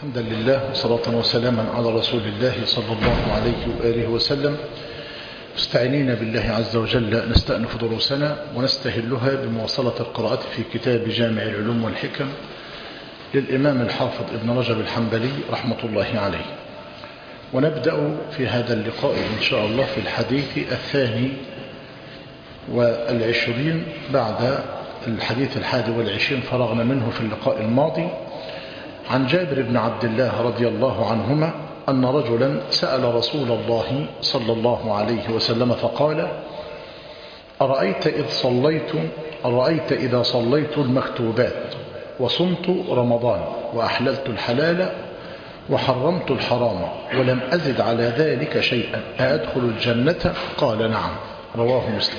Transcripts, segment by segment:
حمدا لله وصلاة وسلاما على رسول الله صلى الله عليه وآله وسلم. مستعينين بالله عز وجل نستأنف دروسنا ونستهلها بمواصلة القراءة في كتاب جامع العلوم والحكم للإمام الحافظ ابن رجب الحنبلي رحمة الله عليه. ونبدأ في هذا اللقاء إن شاء الله في الحديث 22 بعد الحديث 21 فرغنا منه في اللقاء الماضي، عن جابر بن عبد الله رضي الله عنهما أن رجلا سأل رسول الله صلى الله عليه وسلم فقال: أرأيت إذا صليت المكتوبات وصمت رمضان وأحللت الحلال وحرمت الحرام ولم أزد على ذلك شيئا أأدخل الجنة؟ قال: نعم. رواه مسلم.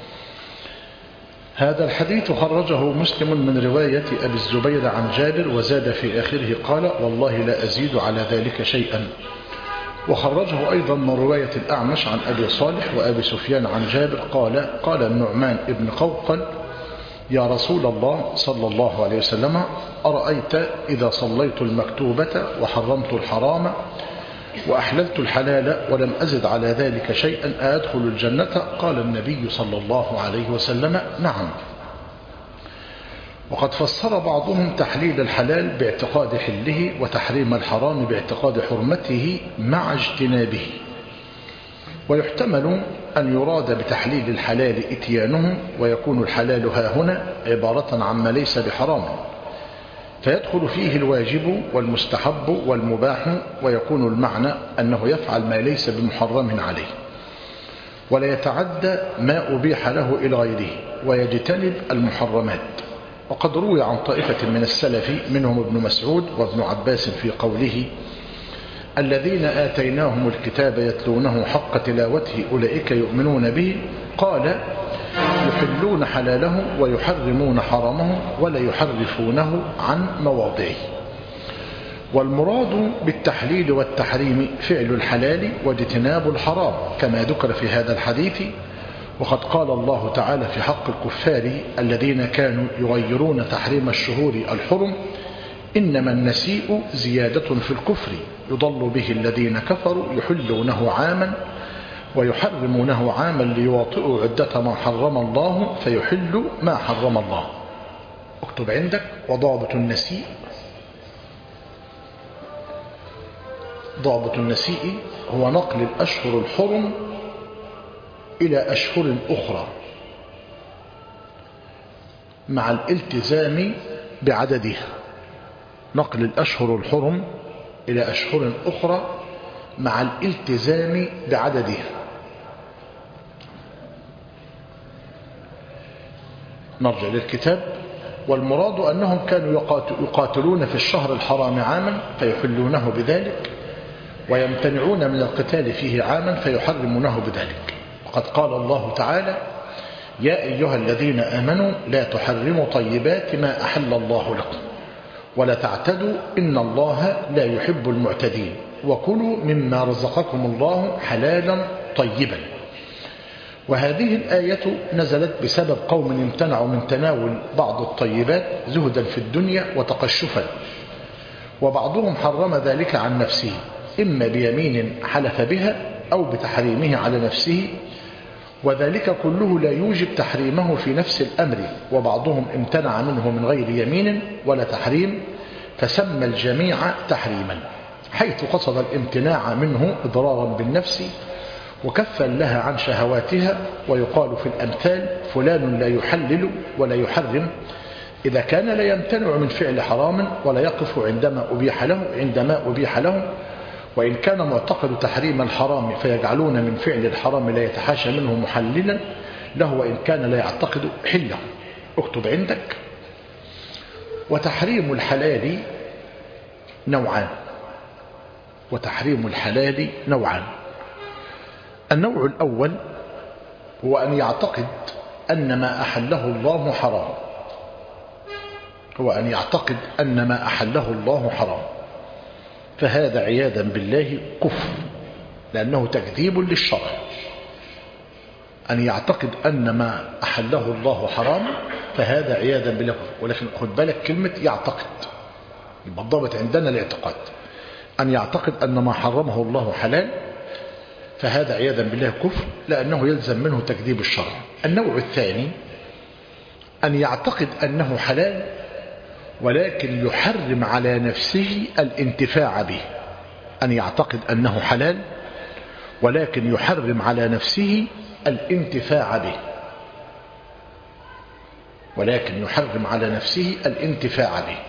هذا الحديث خرجه مسلم من رواية أبي الزبير عن جابر، وزاد في آخره قال: والله لا أزيد على ذلك شيئا. وخرجه أيضا من رواية الأعمش عن أبي صالح وأبي سفيان عن جابر قال النعمان ابن قوقل: يا رسول الله صلى الله عليه وسلم، أرأيت إذا صليت المكتوبة وحرمت الحرام وأحللت الحلال ولم أزد على ذلك شيئا أدخل الجنة؟ قال النبي صلى الله عليه وسلم: نعم. وقد فسر بعضهم تحليل الحلال باعتقاد حله وتحريم الحرام باعتقاد حرمته مع اجتنابه. ويحتمل أن يراد بتحليل الحلال إتيانه، ويكون الحلال هاهنا عبارة عما ليس بحرام، فيدخل فيه الواجب والمستحب والمباح، ويكون المعنى أنه يفعل ما ليس بمحرم عليه، ولا يتعدى ما أبيح له إلى غيره، ويجتنب المحرمات. وقد روي عن طائفة من السلف منهم ابن مسعود وابن عباس في قوله: الذين آتيناهم الكتاب يتلونه حق تلاوته أولئك يؤمنون به، قال: يحلون حلاله ويحرمون حرامه ولا يحرفونه عن مواضعه. والمراد بالتحليل والتحريم فعل الحلال واجتناب الحرام كما ذكر في هذا الحديث. وقد قال الله تعالى في حق الكفار الذين كانوا يغيرون تحريم الشهور الحرم: إنما النسيء زيادة في الكفر يضل به الذين كفروا يحلونه عاما ويحرمونه عاما ليواطئوا عدة ما حرم الله فيحل ما حرم الله. اكتب عندك: وضابط النسيء، ضابط النسيء هو نقل الأشهر الحرم إلى أشهر أخرى مع الالتزام بعددها. نقل الأشهر الحرم إلى أشهر أخرى مع الالتزام بعددها. نرجع للكتاب. والمراد أنهم كانوا يقاتلون في الشهر الحرام عاما فيحلونه بذلك، ويمتنعون من القتال فيه عاما فيحرمونه بذلك. وقد قال الله تعالى: يا أيها الذين آمنوا لا تحرموا طيبات ما أحل الله لكم ولا تعتدوا إن الله لا يحب المعتدين وكلوا مما رزقكم الله حلالا طيبا. وهذه الآية نزلت بسبب قوم امتنعوا من تناول بعض الطيبات زهدا في الدنيا وتقشفا، وبعضهم حرم ذلك عن نفسه إما بيمين حلف بها أو بتحريمه على نفسه، وذلك كله لا يوجب تحريمه في نفس الأمر. وبعضهم امتنع منه من غير يمين ولا تحريم فسمى الجميع تحريما، حيث قصد الامتناع منه إضرارا بالنفس وكفا لها عن شهواتها. ويقال في الأمثال: فلان لا يحلل ولا يحرم، إذا كان لا يمتنع من فعل حرام ولا يقف عندما أبيح له، وإن كان معتقد تحريم الحرام فيجعلون من فعل الحرام لا يتحاشى منه محللا له وإن كان لا يعتقد حله. اكتب عندك: وتحريم الحلال نوعان. وتحريم الحلال نوعان. النوع الأول هو أن يعتقد أن ما أحله الله حرام، فهذا عياذا بالله كفر، لأنه تكذيب للشرع. أن يعتقد أن ما أحله الله حرام فهذا عياذا بالله كفر. ولكن خد بالك كلمة يبقى الضابط عندنا الاعتقاد، أن يعتقد أن ما حرمه الله حلال، فهذا عياذا بالله كفر، لأنه يلزم منه تكذيب الشرع. النوع الثاني أن يعتقد أنه حلال ولكن يحرم على نفسه الانتفاع به. أن يعتقد أنه حلال ولكن يحرم على نفسه الانتفاع به، ولكن يحرم على نفسه الانتفاع به.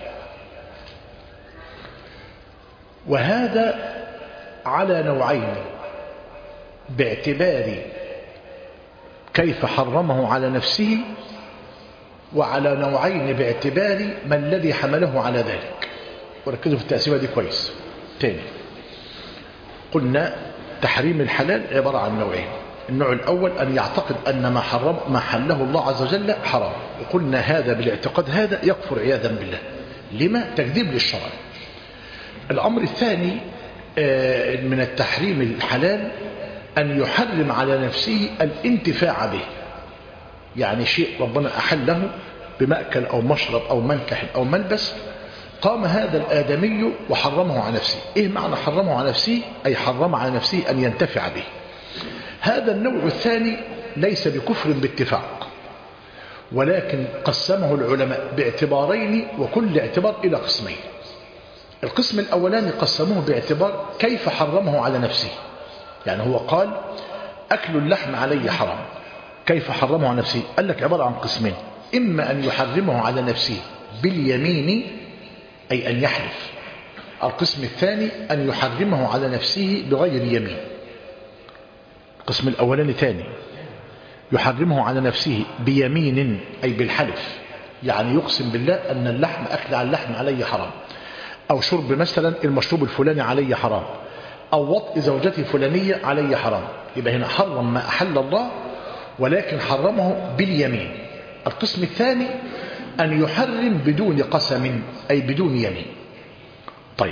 وهذا على نوعين باعتبار كيف حرمه على نفسه، وعلى نوعين باعتبار ما الذي حمله على ذلك. وركزوا في التقسيمة دي كويس. تاني قلنا تحريم الحلال عبارة عن نوعين. النوع الأول أن يعتقد أن ما حله الله عز وجل حرام، وقلنا هذا بالاعتقاد هذا يكفر عياذا بالله. لما؟ تكذيب للشرع. الأمر الثاني من التحريم الحلال أن يحرم على نفسه الانتفاع به، يعني شيء ربنا أحله بمأكل أو مشرب أو منكح أو ملبس، قام هذا الآدمي وحرمه على نفسه. إيه معنى حرمه على نفسه؟ أي حرم على نفسه أن ينتفع به. هذا النوع الثاني ليس بكفر باتفاق، ولكن قسمه العلماء باعتبارين، وكل اعتبار إلى قسمين. القسم الأولاني قسموه باعتبار كيف حرمه على نفسه، يعني هو قال أكل اللحم علي حرام، كيف حرمه على نفسه؟ قال لك عبارة عن قسمين: إما أن يحرمه على نفسه باليمين، أي أن يحلف. القسم الثاني أن يحرمه على نفسه بغير يمين. القسم الأولاني تاني يحرمه على نفسه بيمين، أي بالحلف، يعني يقسم بالله أن اللحم أكل على اللحم علي حرام، أو شرب مثلا المشروب الفلاني علي حرام، أو وطء زوجتي فلانية علي حرام. يبقى هنا حرم ما أحل الله ولكن حرمه باليمين. القسم الثاني أن يحرم بدون قسم، أي بدون يمين. طيب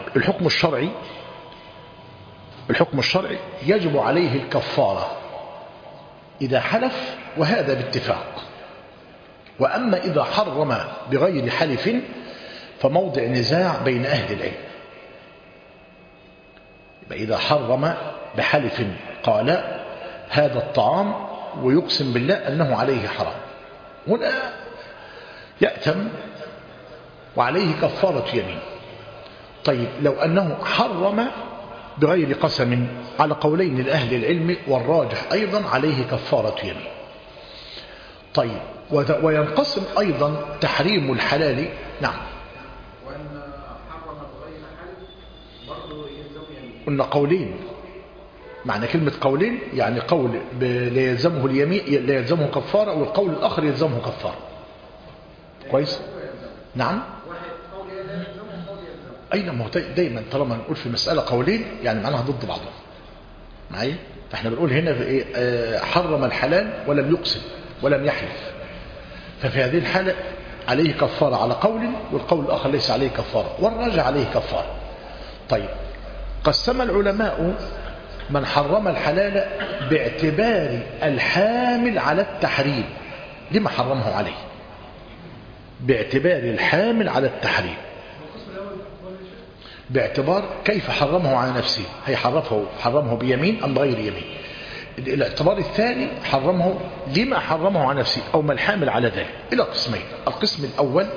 الحكم الشرعي يجب عليه الكفارة إذا حلف، وهذا باتفاق. وأما إذا حرم بغير حلف فموضع نزاع بين أهل العلم. إذا حرم بحلف قال هذا الطعام ويقسم بالله أنه عليه حرام، هنا يأتم وعليه كفارة يمين. طيب لو أنه حرم بغير قسم، على قولين لأهل العلم، والراجح أيضا عليه كفارة يمين. طيب وينقسم أيضا تحريم الحلال. نعم. وأن حرم بغير حلف برضه يلزم يمين. قلنا قولين، معنى كلمة قولين يعني قول لا يلزمه اليمين، لا يلزمه كفارة، والقول الآخر يلزمه كفارة. كويس؟ نعم. أين ما هو دايما طالما نقول في مسألة قولين يعني معناها ضد بعضهم معايا. فاحنا بنقول هنا في إيه؟ حرم الحلال ولم يقسم ولم يحلف، ففي هذه الحالة عليه كفارة على قول، والقول الآخر ليس عليه كفارة، والراجع عليه كفارة. طيب قسم العلماء من حرم الحلال باعتبار الحامل على التحريم. لما حرمه عليه؟ باعتبار الحامل على التحريم، باعتبار كيف حرمه على نفسه، هي حرمه بيمين أم بغير يمين. الاعتبار الثاني حرمه لما حرمه على نفسه أو ما الحامل على ذلك، إلى قسمين. القسم الأول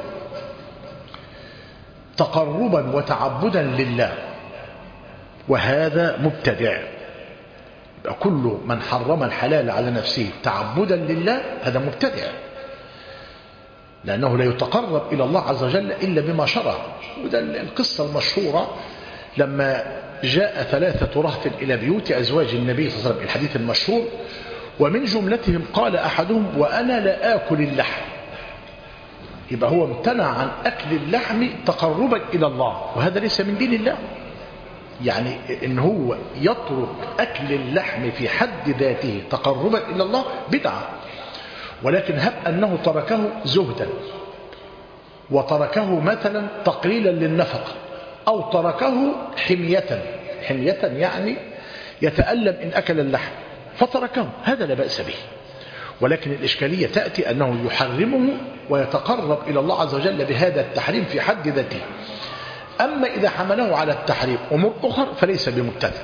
تقربا وتعبدا لله، وهذا مبتدع. كل من حرم الحلال على نفسه تعبدا لله هذا مبتدع، لأنه لا يتقرب إلى الله عز وجل إلا بما شرع. وده القصة المشهورة لما جاء 3 رهط إلى بيوت أزواج النبي صلى الله عليه وسلم، الحديث المشهور، ومن جملتهم قال أحدهم وأنا لا آكل اللحم. يبقى هو امتنع عن أكل اللحم تقربا إلى الله، وهذا ليس من دين الله. يعني إن هو يترك أكل اللحم في حد ذاته تقربا إلى الله بدعة. ولكن هب أنه تركه زهدا، وتركه مثلا تقليلا للنفقة، أو تركه حمية يعني يتألم إن أكل اللحم فتركه، هذا لا بأس به. ولكن الإشكالية تأتي أنه يحرمه ويتقرب إلى الله عز وجل بهذا التحريم في حد ذاته. أما إذا حمله على التحريم أمور أخرى فليس بمبتدع.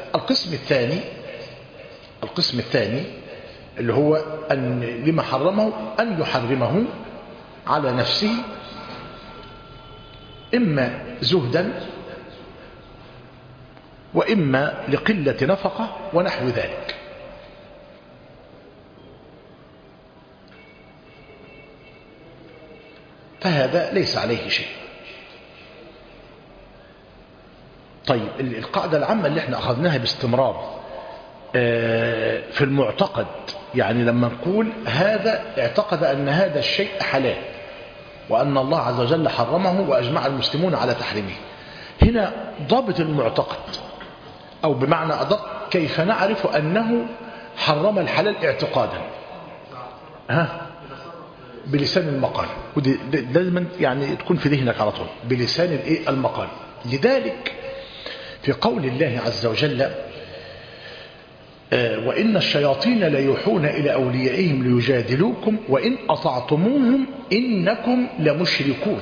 القسم الثاني اللي هو أن لما حرمه أن يحرمه على نفسه إما زهدا وإما لقلة نفقة ونحو ذلك. فهذا ليس عليه شيء. طيب القاعدة العامة اللي احنا أخذناها باستمرار في المعتقد، يعني لما نقول هذا اعتقد أن هذا الشيء حلال وأن الله عز وجل حرمه وأجمع المسلمون على تحريمه، هنا ضابط المعتقد، أو بمعنى أدق كيف نعرف أنه حرم الحلال اعتقادا؟ بلسان المقال، ودي لازم يعني تكون في ذهنك على طول، بلسان المقال. لذلك في قول الله عز وجل وإن الشياطين ليوحون إلى أوليائهم ليجادلوكم وإن أطعتموهم إنكم لمشركون،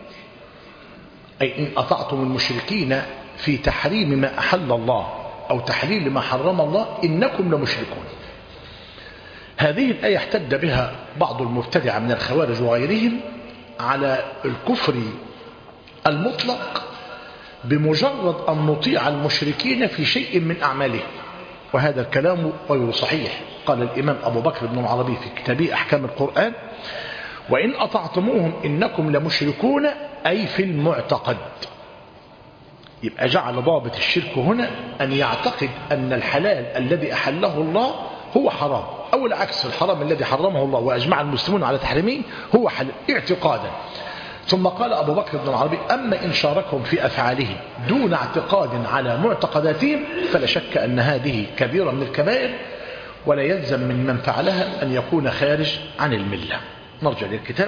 أي إن أطعتم المشركين في تحريم ما أحل الله أو تحليل ما حرم الله إنكم لمشركون. هذه الآية احتج بها بعض المبتدعة من الخوارج وغيرهم على الكفر المطلق بمجرد أن نطيع المشركين في شيء من أعمالهم، وهذا الكلام غير صحيح. قال الإمام أبو بكر بن العربي في كتابه أحكام القرآن وإن أطعتموهم إنكم لمشركون، أي في المعتقد. يبقى جعل ضابط الشرك هنا أن يعتقد أن الحلال الذي أحله الله هو حرام، أو العكس، الحرام الذي حرمه الله وأجمع المسلمون على تحريمه هو حلال اعتقادا. ثم قال أبو بكر بن العربي أما إن شاركهم في أفعالهم دون اعتقاد على معتقداتهم فلا شك أن هذه كبيرة من الكبائر، ولا يلزم من فعلها أن يكون خارج عن الملة. نرجع للكتاب.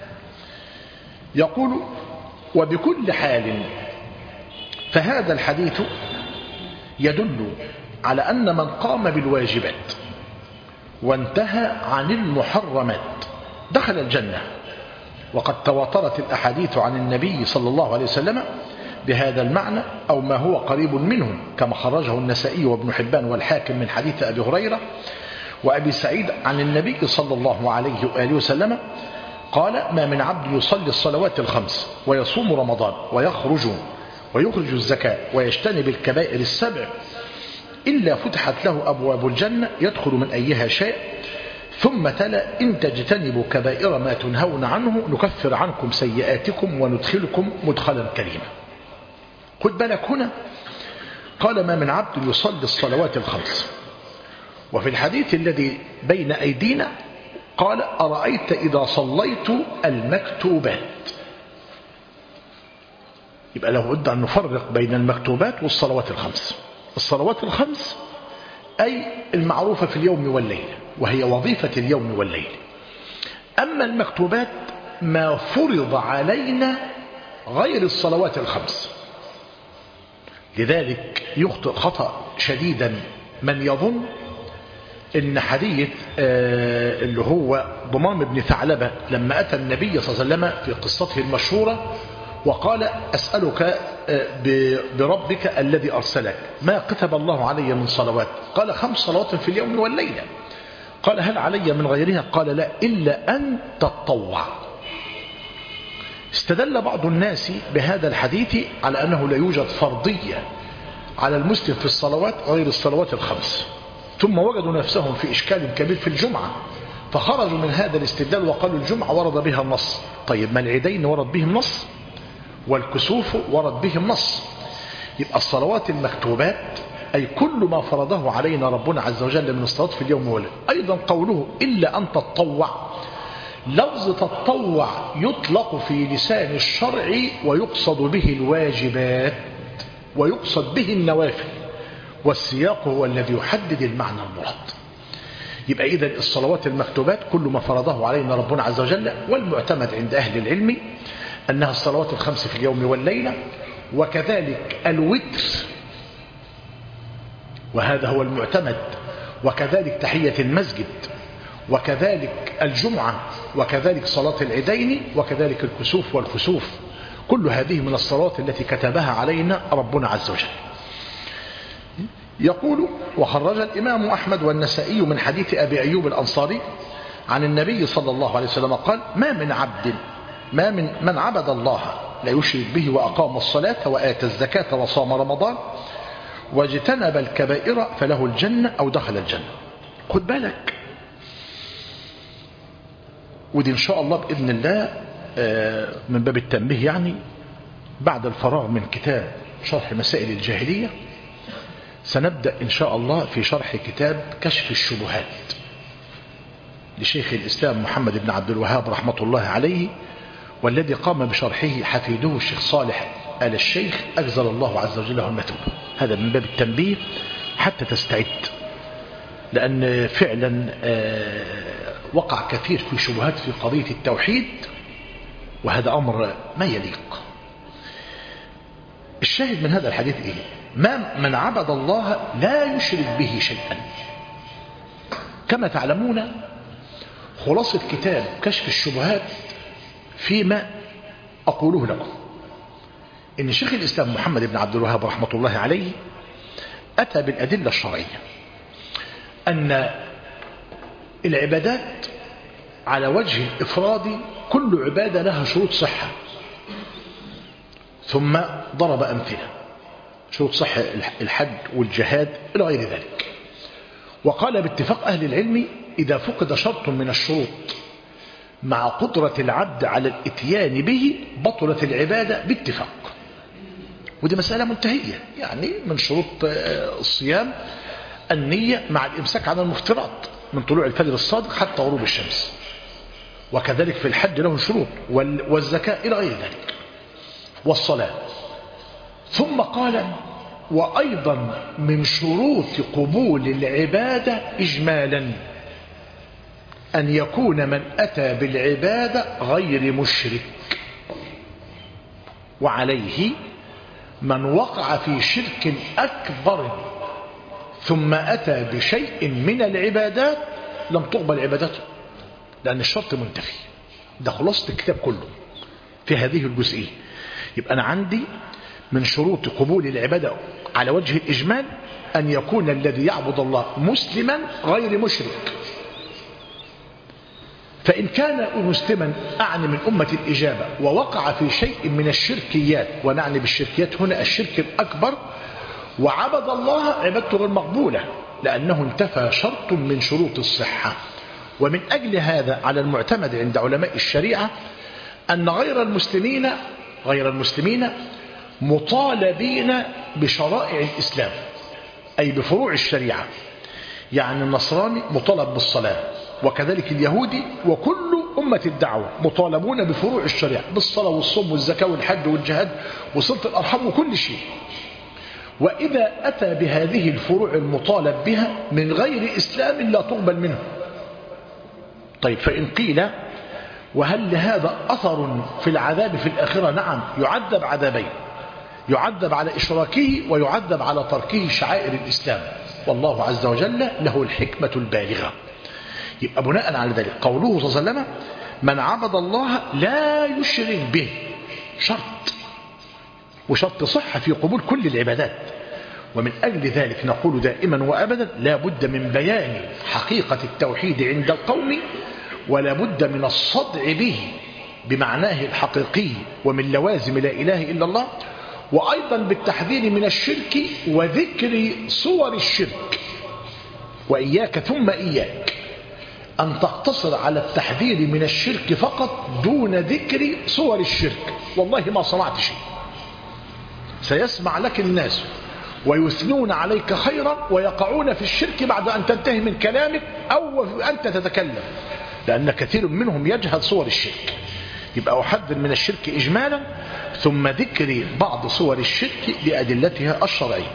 يقول وبكل حال فهذا الحديث يدل على أن من قام بالواجبات وانتهى عن المحرمات دخل الجنة، وقد تواترت الأحاديث عن النبي صلى الله عليه وسلم بهذا المعنى أو ما هو قريب منه، كما خرجه النسائي وابن حبان والحاكم من حديث أبي هريرة وأبي سعيد عن النبي صلى الله عليه وآله وسلم قال ما من عبد يصلي الصلوات الخمس ويصوم رمضان ويخرج الزكاة ويجتنب الكبائر السبع إلا فتحت له أبواب الجنة يدخل من أيها شاء، ثم تلا إن تجتنبوا كبائر ما تنهون عنه نكفر عنكم سيئاتكم وندخلكم مدخلا كريما. خد بالك هنا قال ما من عبد يصلي الصلوات الخمس، وفي الحديث الذي بين أيدينا قال أرأيت إذا صليت المكتوبات. يبقى له بد أن نفرق بين المكتوبات والصلوات الخمس. الصلوات الخمس أي المعروفة في اليوم والليل، وهي وظيفة اليوم والليل. أما المكتوبات ما فرض علينا غير الصلوات الخمس. لذلك يخطئ خطأ شديدا من يظن إن حديث اللي هو ضمام بن ثعلبة لما أتى النبي صلى الله عليه وسلم في قصته المشهورة وقال أسألك بربك الذي أرسلك ما كتب الله علي من صلوات؟ قال 5 صلوات في اليوم والليلة. قال هل علي من غيرها؟ قال لا إلا أن تتطوع. استدل بعض الناس بهذا الحديث على أنه لا يوجد فرضية على المسلم في الصلوات غير الصلوات الخمس، ثم وجدوا نفسهم في إشكال كبير في الجمعة فخرجوا من هذا الاستدلال وقالوا الجمعة ورد بها النص. طيب ما العيدين ورد بهم نص والكسوف ورد بهم نص. يبقى الصلوات المكتوبات أي كل ما فرضه علينا ربنا عز وجل من الصلاة في اليوم والليل. أيضا قوله إلا أن تتطوع، لفظ تتطوع يطلق في لسان الشرع ويقصد به الواجبات ويقصد به النوافل، والسياق هو الذي يحدد المعنى المراد. يبقى إذن الصلوات المكتوبات كل ما فرضه علينا ربنا عز وجل، والمعتمد عند أهل العلم أنها الصلوات الخمس في اليوم والليلة، وكذلك الوتر، وهذا هو المعتمد، وكذلك تحية المسجد، وكذلك الجمعة، وكذلك صلاة العيدين، وكذلك الكسوف والكسوف. كل هذه من الصلوات التي كتبها علينا ربنا عز وجل. يقول: وخرج الإمام أحمد والنسائي من حديث أبي أيوب الأنصاري عن النبي صلى الله عليه وسلم قال: ما من عبد الله لا يشرك به وأقام الصلاة وآتى الزكاة وصام رمضان واجتنب الكبائر فله الجنة أو دخل الجنة. خد بالك، ودي إن شاء الله بإذن الله من باب التنبيه، يعني بعد الفراغ من كتاب شرح مسائل الجاهلية سنبدأ إن شاء الله في شرح كتاب كشف الشبهات لشيخ الإسلام محمد بن عبد الوهاب رحمة الله عليه، والذي قام بشرحه حفيده الشيخ صالح آل الشيخ أجزل الله عز وجل له المثوبة. هذا من باب التنبيه حتى تستعد، لأن فعلا وقع كثير في شبهات في قضية التوحيد، وهذا أمر ما يليق. الشاهد من هذا الحديث إيه؟ من عبد الله لا يشرك به شيئا. كما تعلمون خلاصة كتاب كشف الشبهات فيما أقوله لكم إن شيخ الإسلام محمد بن عبد الوهاب رحمة الله عليه أتى بالأدلة الشرعية أن العبادات على وجه الإفراد كل عبادة لها شروط صحة، ثم ضرب أمثلة شروط صحة الحج والجهاد إلى غير ذلك، وقال باتفاق أهل العلم إذا فقد شرط من الشروط مع قدرة العبد على الاتيان به بطلت العبادة باتفاق. ودي مسألة منتهية، يعني من شروط الصيام النية مع الإمساك عن المفترات من طلوع الفجر الصادق حتى غروب الشمس، وكذلك في الحج له شروط، والزكاة إلى غير ذلك، والصلاة. ثم قال: وأيضا من شروط قبول العبادة إجمالا أن يكون من أتى بالعبادة غير مشرك، وعليه من وقع في شرك أكبر ثم أتى بشيء من العبادات لم تقبل عبادته، لأن الشرط منتفي. ده خلاصة الكتاب كله في هذه الجزئية. يبقى أنا عندي من شروط قبول العبادة على وجه الإجمال أن يكون الذي يعبد الله مسلما غير مشرك. فإن كان مسلما أعني من أمة الإجابة ووقع في شيء من الشركيات، ونعني بالشركيات هنا الشرك الأكبر، وعبد الله عبادته غير مقبولة لأنه انتفى شرط من شروط الصحة. ومن أجل هذا على المعتمد عند علماء الشريعة أن غير المسلمين مطالبين بشرائع الإسلام، أي بفروع الشريعة. يعني النصراني مطالب بالصلاة، وكذلك اليهودي، وكل أمة الدعوة مطالبون بفروع الشريعة، بالصلاة والصوم والزكاة والحج والجهاد وصلة الأرحام وكل شيء. وإذا أتى بهذه الفروع المطالب بها من غير إسلام لا تقبل منه. طيب، فإن قيل: وهل لهذا أثر في العذاب في الآخرة؟ نعم، يعذب عذابين: يعذب على إشراكه ويعذب على تركه شعائر الإسلام، والله عز وجل له الحكمة البالغة. يبقى بناء على ذلك قوله صلى الله عليه وسلم: من عبد الله لا يشرك به، شرط، وشرط صحة في قبول كل العبادات. ومن أجل ذلك نقول دائما وأبدا لا بد من بيان حقيقة التوحيد عند القوم، ولا بد من الصدع به بمعناه الحقيقي ومن لوازم لا إله إلا الله، وأيضا بالتحذير من الشرك وذكر صور الشرك. وإياك ثم إياك أن تقتصر على التحذير من الشرك فقط دون ذكر صور الشرك، والله ما صنعت شيء. سيسمع لك الناس ويثنون عليك خيرا ويقعون في الشرك بعد أن تنتهي من كلامك أو أنت تتكلم، لأن كثير منهم يجهل صور الشرك. يبقى أحذر من الشرك إجمالا، ثم ذكر بعض صور الشرك بأدلتها الشرعية.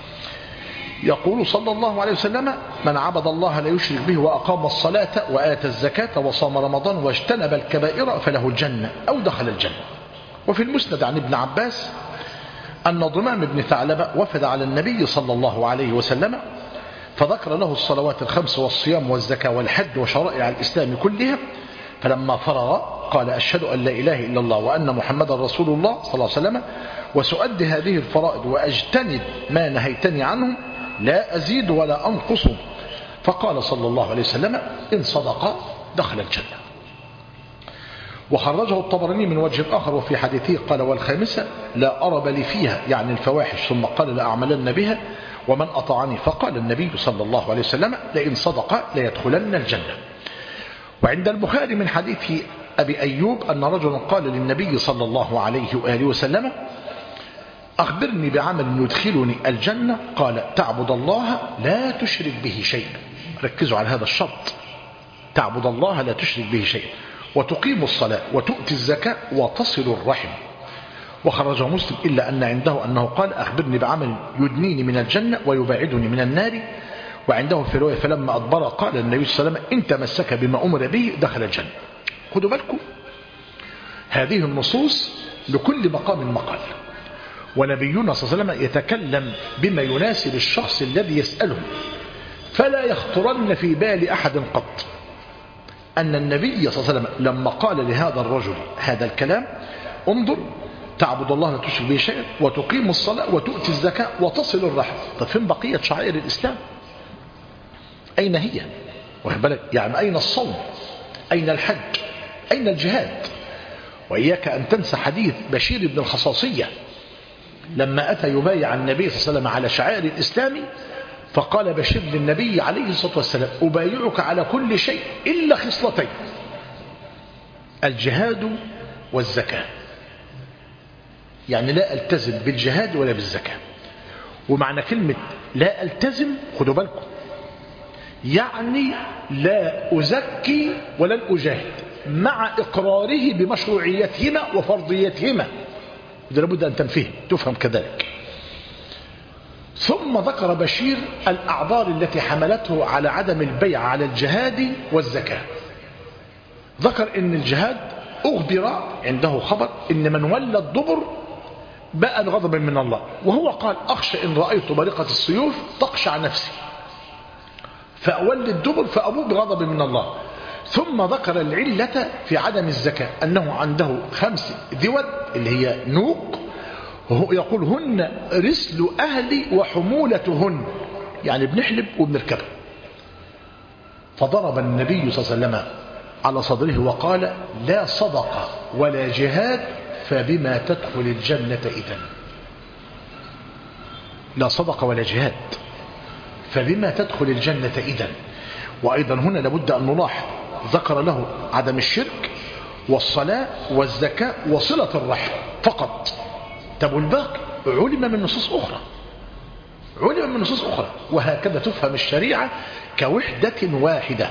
يقول صلى الله عليه وسلم: من عبد الله لا يشرك به وأقام الصلاة وآتى الزكاة وصام رمضان واجتنب الكبائر فله الجنة أو دخل الجنة. وفي المسند عن ابن عباس أن ضمام بن ثعلبة وفد على النبي صلى الله عليه وسلم فذكر له الصلوات الخمس والصيام والزكاة والحج وشرائع الإسلام كلها، فلما فرغ قال أشهد أن لا إله إلا الله وأن محمد رسول الله صلى الله عليه وسلم وسؤدي هذه الفرائض وأجتنب ما نهيتني عنه لا أزيد ولا أنقص. فقال صلى الله عليه وسلم إن صدق دخل الجنة. وخرجه الطبراني من وجه آخر وفي حديثه قال والخامسة لا أرب لي فيها يعني الفواحش ثم قال لأعملن بها ومن أطاعني. فقال النبي صلى الله عليه وسلم لئن صدق ليدخلن الجنة. وعند البخاري من حديث أبي أيوب أن رجلا قال للنبي صلى الله عليه وآله وسلم أخبرني بعمل يدخلني الجنة قال تعبد الله لا تشرك به شيئا. ركزوا على هذا الشرط، تعبد الله لا تشرك به شيئا وتقيم الصلاة وتؤتي الزكاة وتصل الرحم. وخرجه مسلم إلا أن عنده أنه قال أخبرني بعمل يدنيني من الجنة ويبعدني من النار. وعنده في رواية فلما أدبر قال النبي صلى الله عليه وسلم إن تمسك بما أمر به دخل الجنة. خدوا بالكم هذه النصوص لكل مقام مقال، ونبينا صلى الله عليه وسلم يتكلم بما يناسب الشخص الذي يسأله، فلا يخطرن في بال أحد قط أن النبي صلى الله عليه وسلم لما قال لهذا الرجل هذا الكلام انظر تعبد الله لا تشرك به شيئا وتقيم الصلاة وتؤتي الزكاة وتصل الرحم. طب فين بقية شعائر الإسلام؟ أين هي؟ واخد بالك يعني أين الصوم؟ أين الحج؟ أين الجهاد؟ وإياك أن تنسى حديث بشير بن الخصاصية لما أتى يبايع النبي صلى الله عليه وسلم على شعائر الإسلام فقال بشير للنبي عليه الصلاة والسلام أبايعك على كل شيء إلا خصلتين الجهاد والزكاة. يعني لا ألتزم بالجهاد ولا بالزكاة. ومعنى كلمة لا ألتزم خدوا بالكم يعني لا أزكي ولن أجاهد مع إقراره بمشروعيتهما وفرضيتهما. ده لابد أن تفهم كذلك. ثم ذكر بشير الأعذار التي حملته على عدم البيع على الجهاد والزكاة. ذكر إن الجهاد أخبر عنده خبر إن من ولى الدبر باء بغضب من الله، وهو قال أخشى إن رأيت بريقة السيوف تقشع نفسي فأولي الدبر فأبوء بغضب من الله. ثم ذكر العلة في عدم الزكاة أنه عنده 5 ذود اللي هي نوق، وهو يقول هن رسل أهلي وحمولتهن يعني بنحلب وبنركب. فضرب النبي صلى الله عليه وسلم على صدره وقال لا صدقة ولا جهاد فبما تدخل الجنة إذن. لا صدقة ولا جهاد فبما تدخل الجنة إذن. وأيضا هنا لابد أن نلاحظ ذكر له عدم الشرك والصلاة والزكاة وصلة الرحم فقط. طب والباقي علم من نصوص أخرى، علم من نصوص أخرى. وهكذا تفهم الشريعة كوحدة واحدة.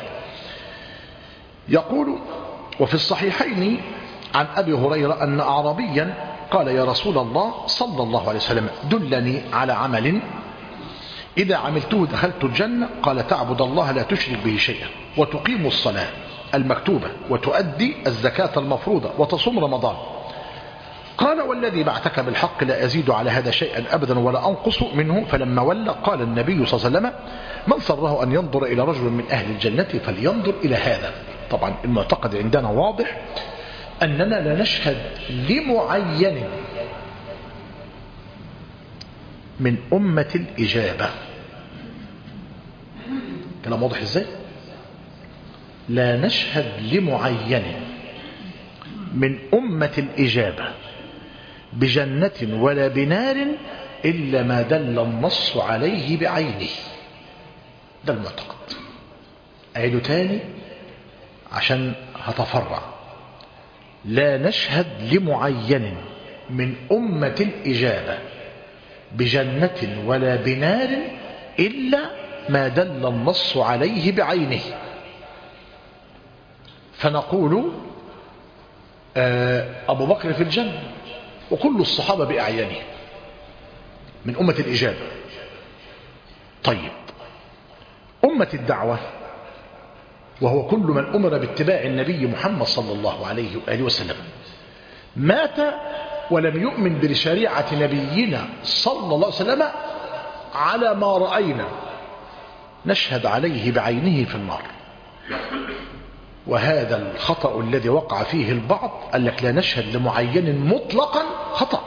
يقول وفي الصحيحين عن أبي هريرة أن أعرابيا قال يا رسول الله صلى الله عليه وسلم دلني على عمل إذا عملته دخلت الجنة. قال تعبد الله لا تشرك به شيئا وتقيم الصلاة المكتوبة وتؤدي الزكاة المفروضة وتصوم رمضان. قال والذي بعثك بالحق لا أزيد على هذا شيئا أبدا ولا أنقص منه. فلما ولى قال النبي صلى الله عليه وسلم من سره أن ينظر إلى رجل من أهل الجنة فلينظر إلى هذا. طبعا المعتقد عندنا واضح أننا لا نشهد لمعين من أمة الإجابة. كلام واضح إزاي؟ لا نشهد لمعين من أمة الإجابة بجنة ولا بنار إلا ما دل النص عليه بعينه. ده المعتقد. أعيده تاني عشان هتفرع. لا نشهد لمعين من أمة الإجابة بجنة ولا بنار إلا ما دل النص عليه بعينه. فنقول أبو بكر في الجنة وكل الصحابة بأعيانه من أمة الإجابة. طيب أمة الدعوة وهو كل من أمر باتباع النبي محمد صلى الله عليه وآله وسلم مات ولم يؤمن بشريعة نبينا صلى الله عليه وسلم على ما رأينا نشهد عليه بعينه في النار. وهذا الخطأ الذي وقع فيه البعض، قال لك لا نشهد لمعين مطلقا، خطأ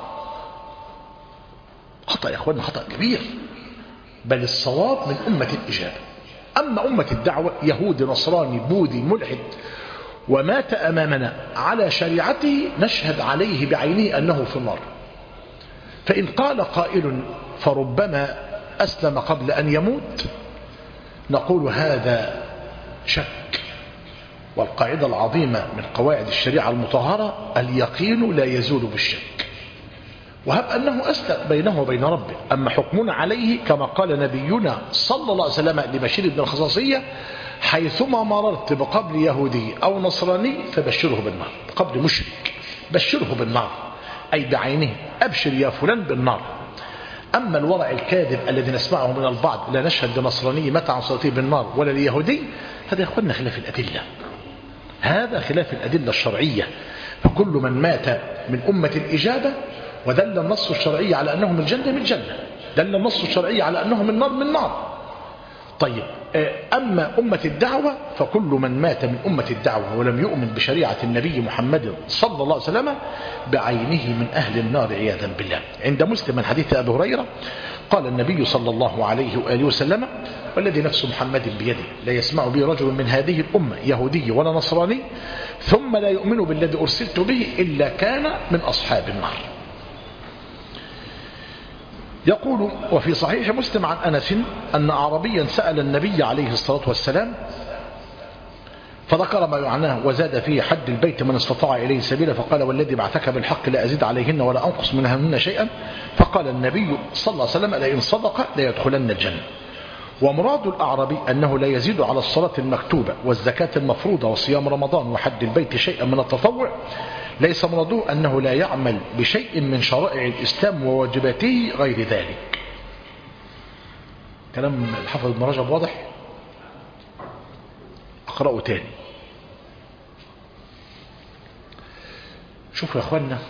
يا أخوانا، خطأ كبير، بل الصواب من أمة الإجابة. أما أمة الدعوة يهودي نصراني بوذي ملحد ومات أمامنا على شريعته نشهد عليه بعينه أنه في النار. فإن قال قائل فربما أسلم قبل أن يموت، نقول هذا شك، والقاعدة العظيمة من قواعد الشريعة المطهرة اليقين لا يزول بالشك. وهب أنه أسلم بينه وبين ربه، أما حكمنا عليه كما قال نبينا صلى الله عليه وسلم لبشير بن الخصاصية: حيثما مررت بقبر يهودي أو نصراني فبشره بالنار. قبر مشرك بشره بالنار، أي بعينه أبشر يا فلان بالنار. أما الورع الكاذب الذي نسمعه من البعض: لا نشهد لنصراني مات عن صلاته بالنار ولا ليهودي، هذا يا أخوانا خلاف الأدلة، هذا خلاف الأدلة الشرعية. فكل من مات من أمة الإجابة ودل النص الشرعي على أنه من الجنة من الجنة، دل النص الشرعي على أنه من النار من النار. طيب، أما أمة الدعوة فكل من مات من أمة الدعوة ولم يؤمن بشريعة النبي محمد صلى الله عليه وسلم بعينه من أهل النار عياذا بالله. عند مسلم من حديث أبي هريرة قال النبي صلى الله عليه وآله وسلم: والذي نفس محمد بيده لا يسمع بي رجل من هذه الأمة يهودي ولا نصراني ثم لا يؤمن بالذي أرسلت به إلا كان من أصحاب النار. يقول: وفي صحيح مسلم عن أنس أن أعرابيا سأل النبي عليه الصلاة والسلام فذكر ما معناه وزاد فيه: حد البيت من استطاع إليه سبيلا، فقال: والذي بعثك بالحق لا أزيد عليهن ولا أنقص منهن شيئا. فقال النبي صلى الله عليه وسلم: لئن صدق ليدخلن الجنة. ومراد الأعرابي أنه لا يزيد على الصلاة المكتوبة والزكاة المفروضة وصيام رمضان وحد البيت شيئا من التطوع، ليس مراده أنه لا يعمل بشيء من شرائع الإسلام وواجباته غير ذلك. كلام الحافظ ابن رجب واضح؟ أقرأه تاني. شوفوا يا أخوانا،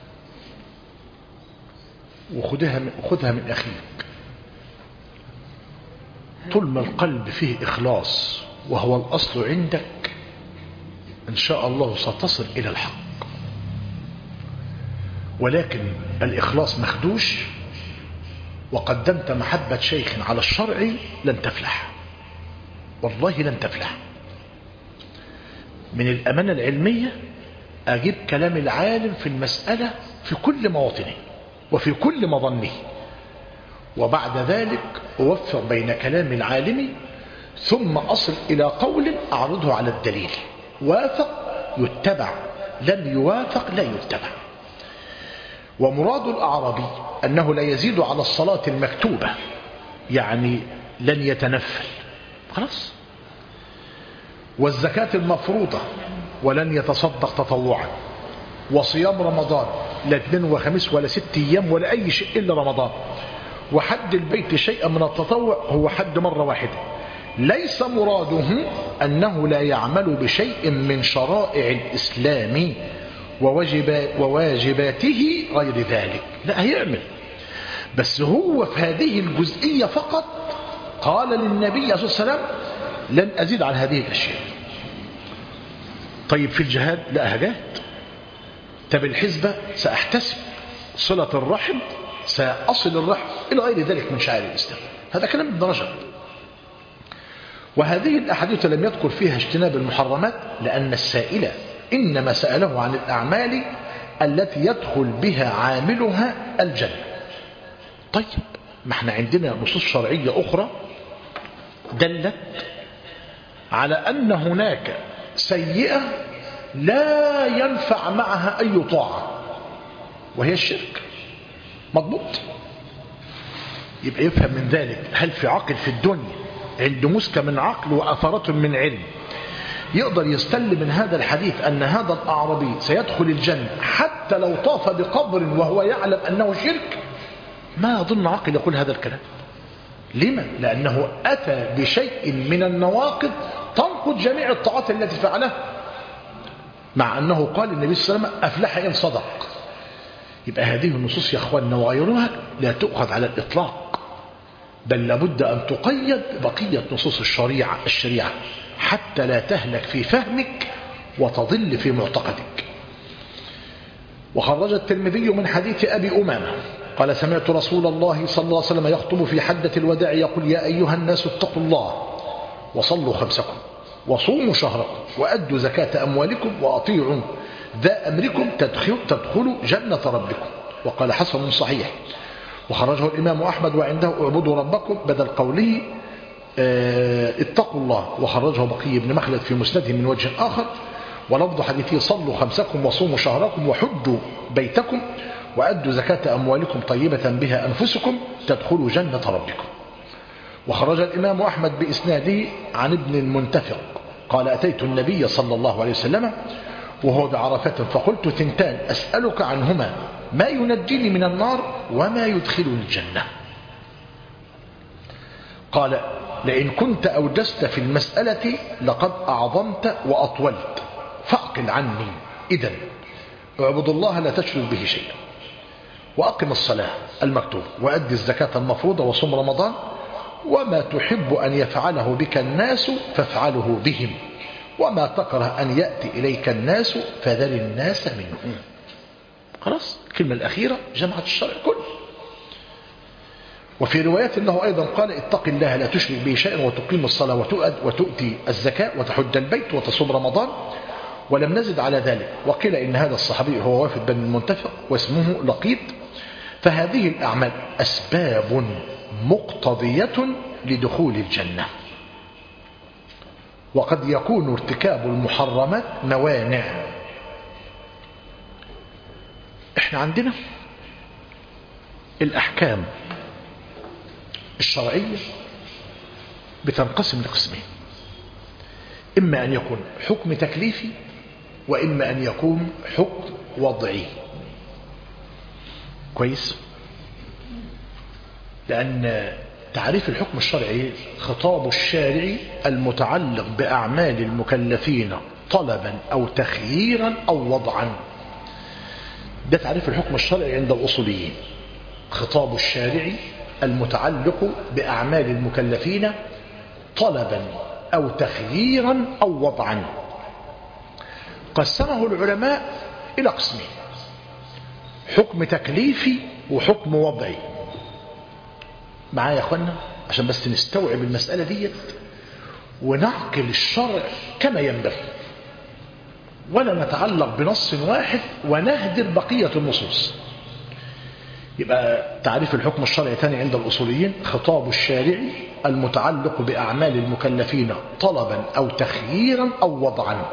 وخذها من أخيك، طول ما القلب فيه إخلاص وهو الأصل عندك إن شاء الله ستصل إلى الحق. ولكن الإخلاص مخدوش وقدمت محبة شيخ على الشرع لن تفلح، والله لن تفلح. من الأمانة العلمية أجيب كلام العالم في المسألة في كل مواطنه وفي كل مظنه، وبعد ذلك أوفق بين كلام العالم ثم أصل إلى قول أعرضه على الدليل، وافق يتبع، لم يوافق لا يتبع. ومراد الأعرابي أنه لا يزيد على الصلاة المكتوبة، يعني لن يتنفل خلاص، والزكاة المفروضة ولن يتصدق تطوعا، وصيام رمضان لا 2 وخميس ولا 6 أيام ولا أي شيء إلا رمضان، وحد البيت شيئا من التطوع هو حد مرة واحدة. ليس مراده أنه لا يعمل بشيء من شرائع الإسلام وواجباته غير ذلك، لا هيعمل، بس هو في هذه الجزئية فقط قال للنبي صلى الله عليه وسلم: لن أزيد على هذه الأشياء. طيب في الجهاد لا هجاهد، طب الحزبة سأحتسب، صلة الرحم سأصل الرحم، إلى غير ذلك من شعائر الإسلام. هذا كلام ابن رجب. وهذه الأحاديث لم يذكر فيها اجتناب المحرمات، لأن السائل إنما سأله عن الأعمال التي يدخل بها عاملها الجنة. طيب ما احنا عندنا نصوص شرعية أخرى دلت على أن هناك سيئة لا ينفع معها أي طاعة، وهي الشرك. مضبوط؟ يبقى يفهم من ذلك: هل في عقل في الدنيا عنده مسكة من عقل وأثرة من علم يقدر يستل من هذا الحديث أن هذا الأعرابي سيدخل الجنة حتى لو طاف بقبر وهو يعلم أنه شرك؟ ما أظن عقل يقول هذا الكلام. لما؟ لأنه أتى بشيء من النواقض تنقض جميع الطاعات التي فعلها، مع أنه قال النبي صلى الله عليه وسلم: أفلح إن صدق. يبقى هذه النصوص يا أخواننا وغيرها لا تؤخذ على الإطلاق، بل لابد أن تقيد بقية نصوص الشريعة حتى لا تهلك في فهمك وتضل في معتقدك. وخرج الترمذي من حديث أبي أمامة قال سمعت رسول الله صلى الله عليه وسلم يخطب في حجة الوداع يقول يا أيها الناس اتقوا الله وصلوا خمسكم وصوموا شهركم وأدوا زكاة أموالكم وأطيعوا ذا أمركم تدخلوا جنة ربكم. وقال حسن صحيح. وخرجه الإمام أحمد وعنده اعبدوا ربكم بدل قوله اتقوا الله. وخرجه بقي بن مخلد في مسنده من وجه آخر ولفظ حديثه صلوا خمسكم وصوموا شهركم وحجوا بيتكم وأدوا زكاة أموالكم طيبة بها أنفسكم تدخلوا جنة ربكم. وخرج الإمام أحمد بإسناده عن ابن المنتفق قال أتيت النبي صلى الله عليه وسلم وهو بعرفة فقلت ثنتان أسألك عنهما ما ينجيني من النار وما يدخلني الجنة. قال لئن كنت أوجست في المسألة لقد أعظمت وأطولت فأقل عني. إذن اعبد الله لا تشرك به شيئا وأقم الصلاة المكتوب وأدي الزكاة المفروضة وصم رمضان وما تحب أن يفعله بك الناس فافعله بهم وما تكره أن يأتي إليك الناس فذل الناس منهم. خلاص الكلمة الأخيرة جمعت الشرع كله. وفي روايات له أيضا قال اتق الله لا تشرك به شيئا وتقيم الصلاة وتؤتي الزكاة وتحج البيت وتصوم رمضان ولم نزد على ذلك. وقيل إن هذا الصحابي هو وافد بن المنتفق واسمه لقيط. فهذه الأعمال أسباب مقتضية لدخول الجنة. وقد يكون ارتكاب المحرمات موانع. احنا عندنا الأحكام الشرعية بتنقسم لقسمين إما أن يكون حكم تكليفي وإما أن يكون حكم وضعي. كويس؟ لأن تعريف الحكم الشرعي خطاب الشارع المتعلق بأعمال المكلفين طلبا أو تخييرا أو وضعا. ده تعريف الحكم الشرعي عند الأصوليين. خطاب الشارع المتعلق بأعمال المكلفين طلبا أو تخييرا أو وضعا. قسمه العلماء إلى قسمين حكم تكليفي وحكم وضعي. معايا يا أخوانا عشان بس نستوعب المسألة دي ونعقل الشرع كما ينبغي ولا نتعلق بنص واحد ونهدر بقية النصوص. يبقى تعريف الحكم الشرعي ثاني عند الأصوليين خطاب الشارع المتعلق بأعمال المكلفين طلبا أو تخييرا أو وضعا.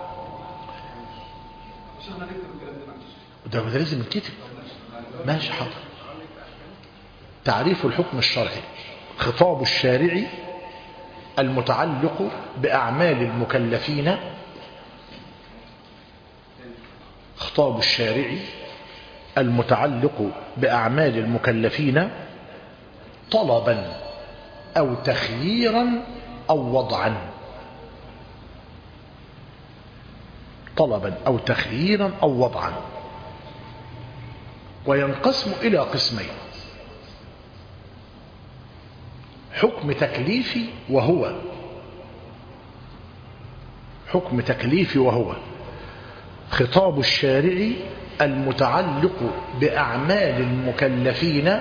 ده لازم الكتب ماشي حاضر. تعريف الحكم الشرعي خطاب الشارع المتعلق بأعمال المكلفين خطاب الشارع المتعلق بأعمال المكلفين طلبا أو تخييرا أو وضعا. طلبا أو تخييرا أو وضعا. وينقسم إلى قسمين حكم تكليفي وهو خطاب الشارع المتعلق بأعمال المكلفين.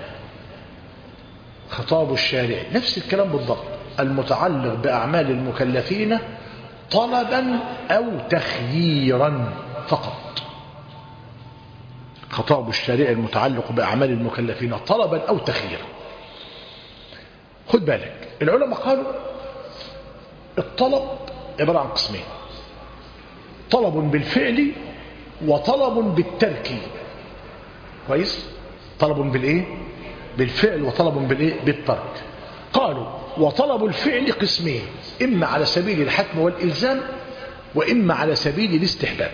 خطاب الشارع نفس الكلام بالضبط المتعلق بأعمال المكلفين طلبا أو تخييرا فقط. خطاب الشارع المتعلق بأعمال المكلفين طلبا أو تخييرا. خد بالك العلماء قالوا الطلب عبارة عن قسمين طلب بالفعل وطلب بالترك. كويس؟ طلب بالايه؟ بالفعل وطلب بالايه؟ بالترك. قالوا وطلب الفعل قسمين إما على سبيل الحتم والإلزام وإما على سبيل الاستحباب.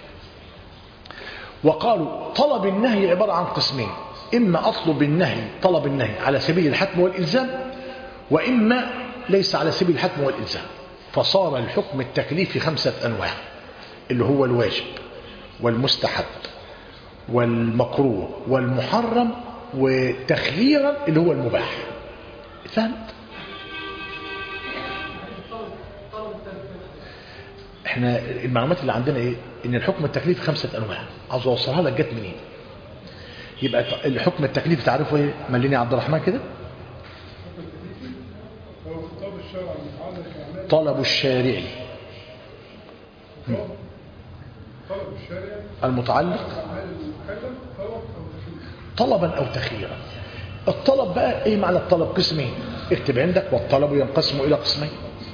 وقالوا طلب النهي عبارة عن قسمين إما أطلب النهي طلب النهي على سبيل الحتم والإلزام وإما ليس على سبيل الحتم والإلزام. فصار الحكم التكليفي 5 أنواع اللي هو الواجب والمستحب والمكروه والمحرم وتخييرا اللي هو المباح. فهمت؟ احنا المعلومات اللي عندنا ايه؟ ان الحكم التكليفي 5 انواع. عاوز اوصلها لك جت منين؟ يبقى الحكم التكليفي تعرفه ايه؟ مليني عبد الرحمن كده. طلب الشارعي المتعلق طلبا او تخييرا. الطلب بقى ايه معنى الطلب؟ قسمين، اكتب عندك: والطلب ينقسم الى قسمين.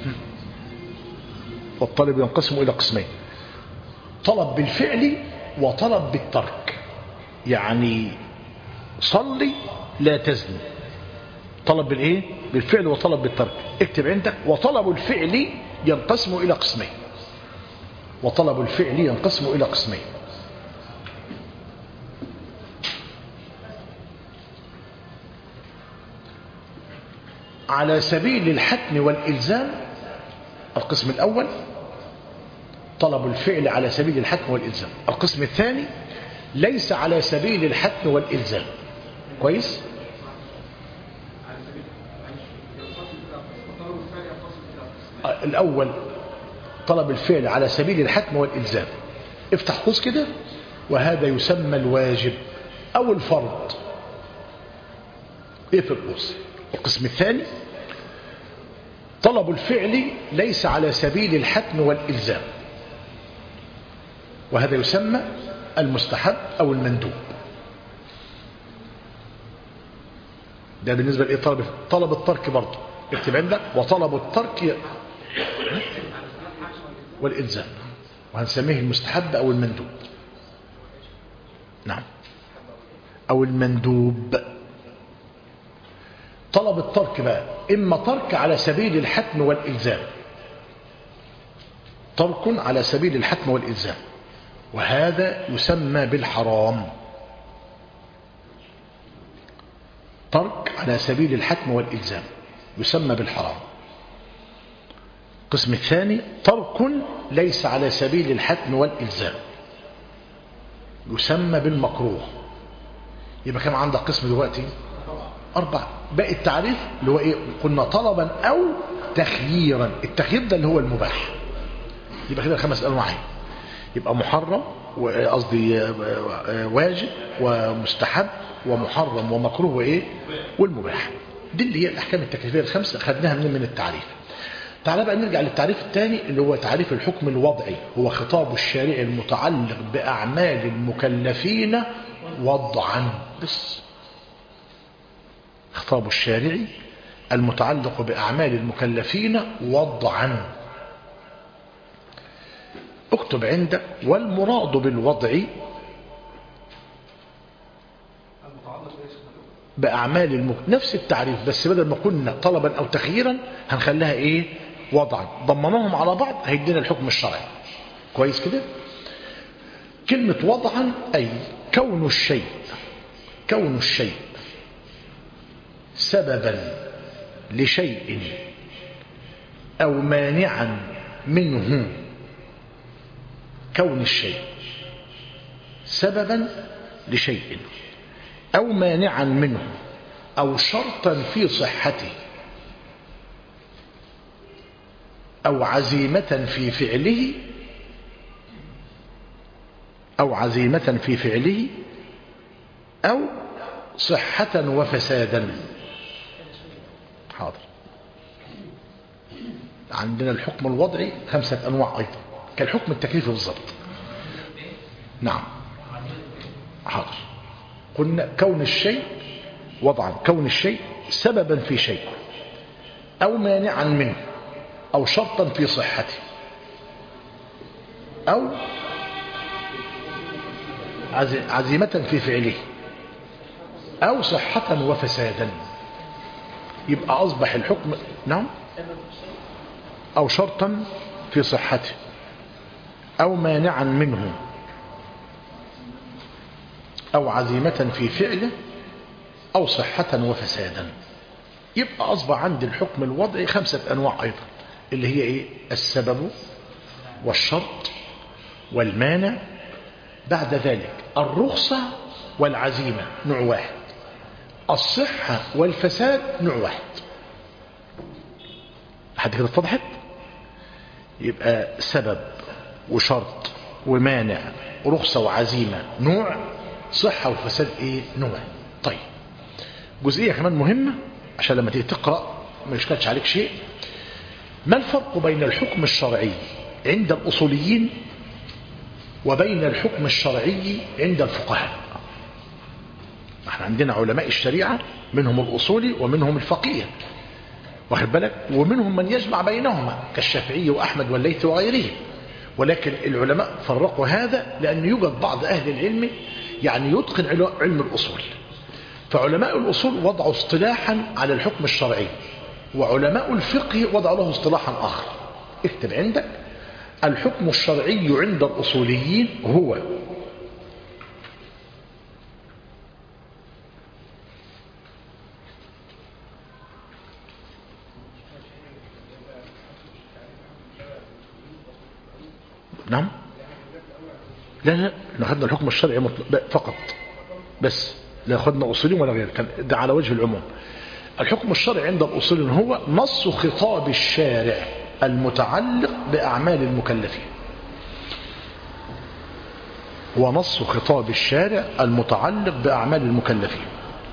والطلب ينقسم الى قسمين: طلب بالفعل وطلب بالترك. يعني صلي لا تزني، طلب بالايه؟ بالفعل وطلب بالترك. اكتب عندك: وطلب الفعل ينقسم الى قسمين. وطلب الفعل ينقسم الى قسمين: على سبيل الحتم والإلزام. القسم الأول طلب الفعل على سبيل الحتم والإلزام. القسم الثاني ليس على سبيل الحتم والإلزام. كويس؟ الأول طلب الفعل على سبيل الحتم والإلزام. افتح قوس كده: وهذا يسمى الواجب أو الفرض. ايه في القوس؟ القسم الثاني طلب الفعل ليس على سبيل الحتم والإلزام، وهذا يسمى المستحب أو المندوب. ده بالنسبة لإيه؟ طلب الترك برضه اكتب عندك: وطلب الترك والإلزام، وهنسميه المستحب أو المندوب. نعم، أو المندوب. طلب الترك بقى إما ترك على سبيل الحتم والإلزام، ترك على سبيل الحتم والإلزام، وهذا يسمى بالحرام. ترك على سبيل الحتم والإلزام يسمى بالحرام. القسم الثاني ترك ليس على سبيل الحتم والإلزام يسمى بالمكروه. يبقى كم عندك قسم دلوقتي؟ 4. باقي التعريف اللي هو ايه؟ قلنا طلبا او تخييرا. التخيير ده اللي هو المباح. يبقى كده 5 انواع. يبقى محرم، قصدي واجب ومستحب ومحرم ومكروه وايه؟ والمباح. دي اللي هي الاحكام التكليفيه ال5 خدناها من التعريف. تعال بقى نرجع للتعريف الثاني اللي هو تعريف الحكم الوضعي. هو خطاب الشارع المتعلق باعمال المكلفين وضعا. بس خطاب الشارع المتعلق بأعمال المكلفين وضعا. اكتب عندك: والمراد بالوضع بأعمال نفس التعريف، بس بدل ما كنا طلبا أو تخييرا هنخليها إيه؟ وضعا. ضمناهم على بعض هيدينا الحكم الشرعي. كويس كده؟ كلمة وضعا أي كون الشيء سببا لشيء أو مانعا منه. كون الشيء سببا لشيء أو مانعا منه أو شرطا في صحته أو عزيمة في فعله أو صحة وفسادا. حاضر. عندنا الحكم الوضعي 5 أنواع أيضا كالحكم التكليفي بالضبط. نعم، حاضر. قلنا كون الشيء وضعا، كون الشيء سببا في شيء أو مانعا منه أو شرطا في صحته أو عزيمة في فعله أو صحة وفسادا. يبقى أصبح الحكم نعم أو شرطا في صحته أو مانعا منه أو عزيمة في فعله أو صحة وفسادا. يبقى أصبح عند الحكم الوضعي 5 أنواع أيضا اللي هي إيه؟ السبب والشرط والمانع. بعد ذلك الرخصة والعزيمة نوع واحد، الصحة والفساد نوع واحد. لحد كده اتضحت؟ يبقى سبب وشرط ومانع ورخصة وعزيمة نوع، صحة وفساد ايه نوع. طيب جزئية كمان مهمة عشان لما تيجي تقرأ ما يشكلش عليك شيء. ما الفرق بين الحكم الشرعي عند الأصوليين وبين الحكم الشرعي عند الفقهاء؟ احنا عندنا علماء الشريعة منهم الأصولي ومنهم الفقيه، واخد بالك، ومنهم من يجمع بينهما كالشافعي وأحمد والليث وغيرهم. ولكن العلماء فرقوا هذا لأن يوجد بعض أهل العلم يعني يتقن علم الأصول، فعلماء الأصول وضعوا اصطلاحا على الحكم الشرعي، وعلماء الفقه وضعوا له اصطلاحا آخر. اكتب عندك: الحكم الشرعي عند الأصوليين هو نعم لا احنا خدنا الحكم الشرعي فقط بس، لا خدنا أصوليين ولا غير، كان ده على وجه العموم. الحكم الشرعي عند الأصوليين هو نص خطاب الشارع المتعلق بأعمال المكلفين، ونص خطاب الشارع المتعلق بأعمال المكلفين.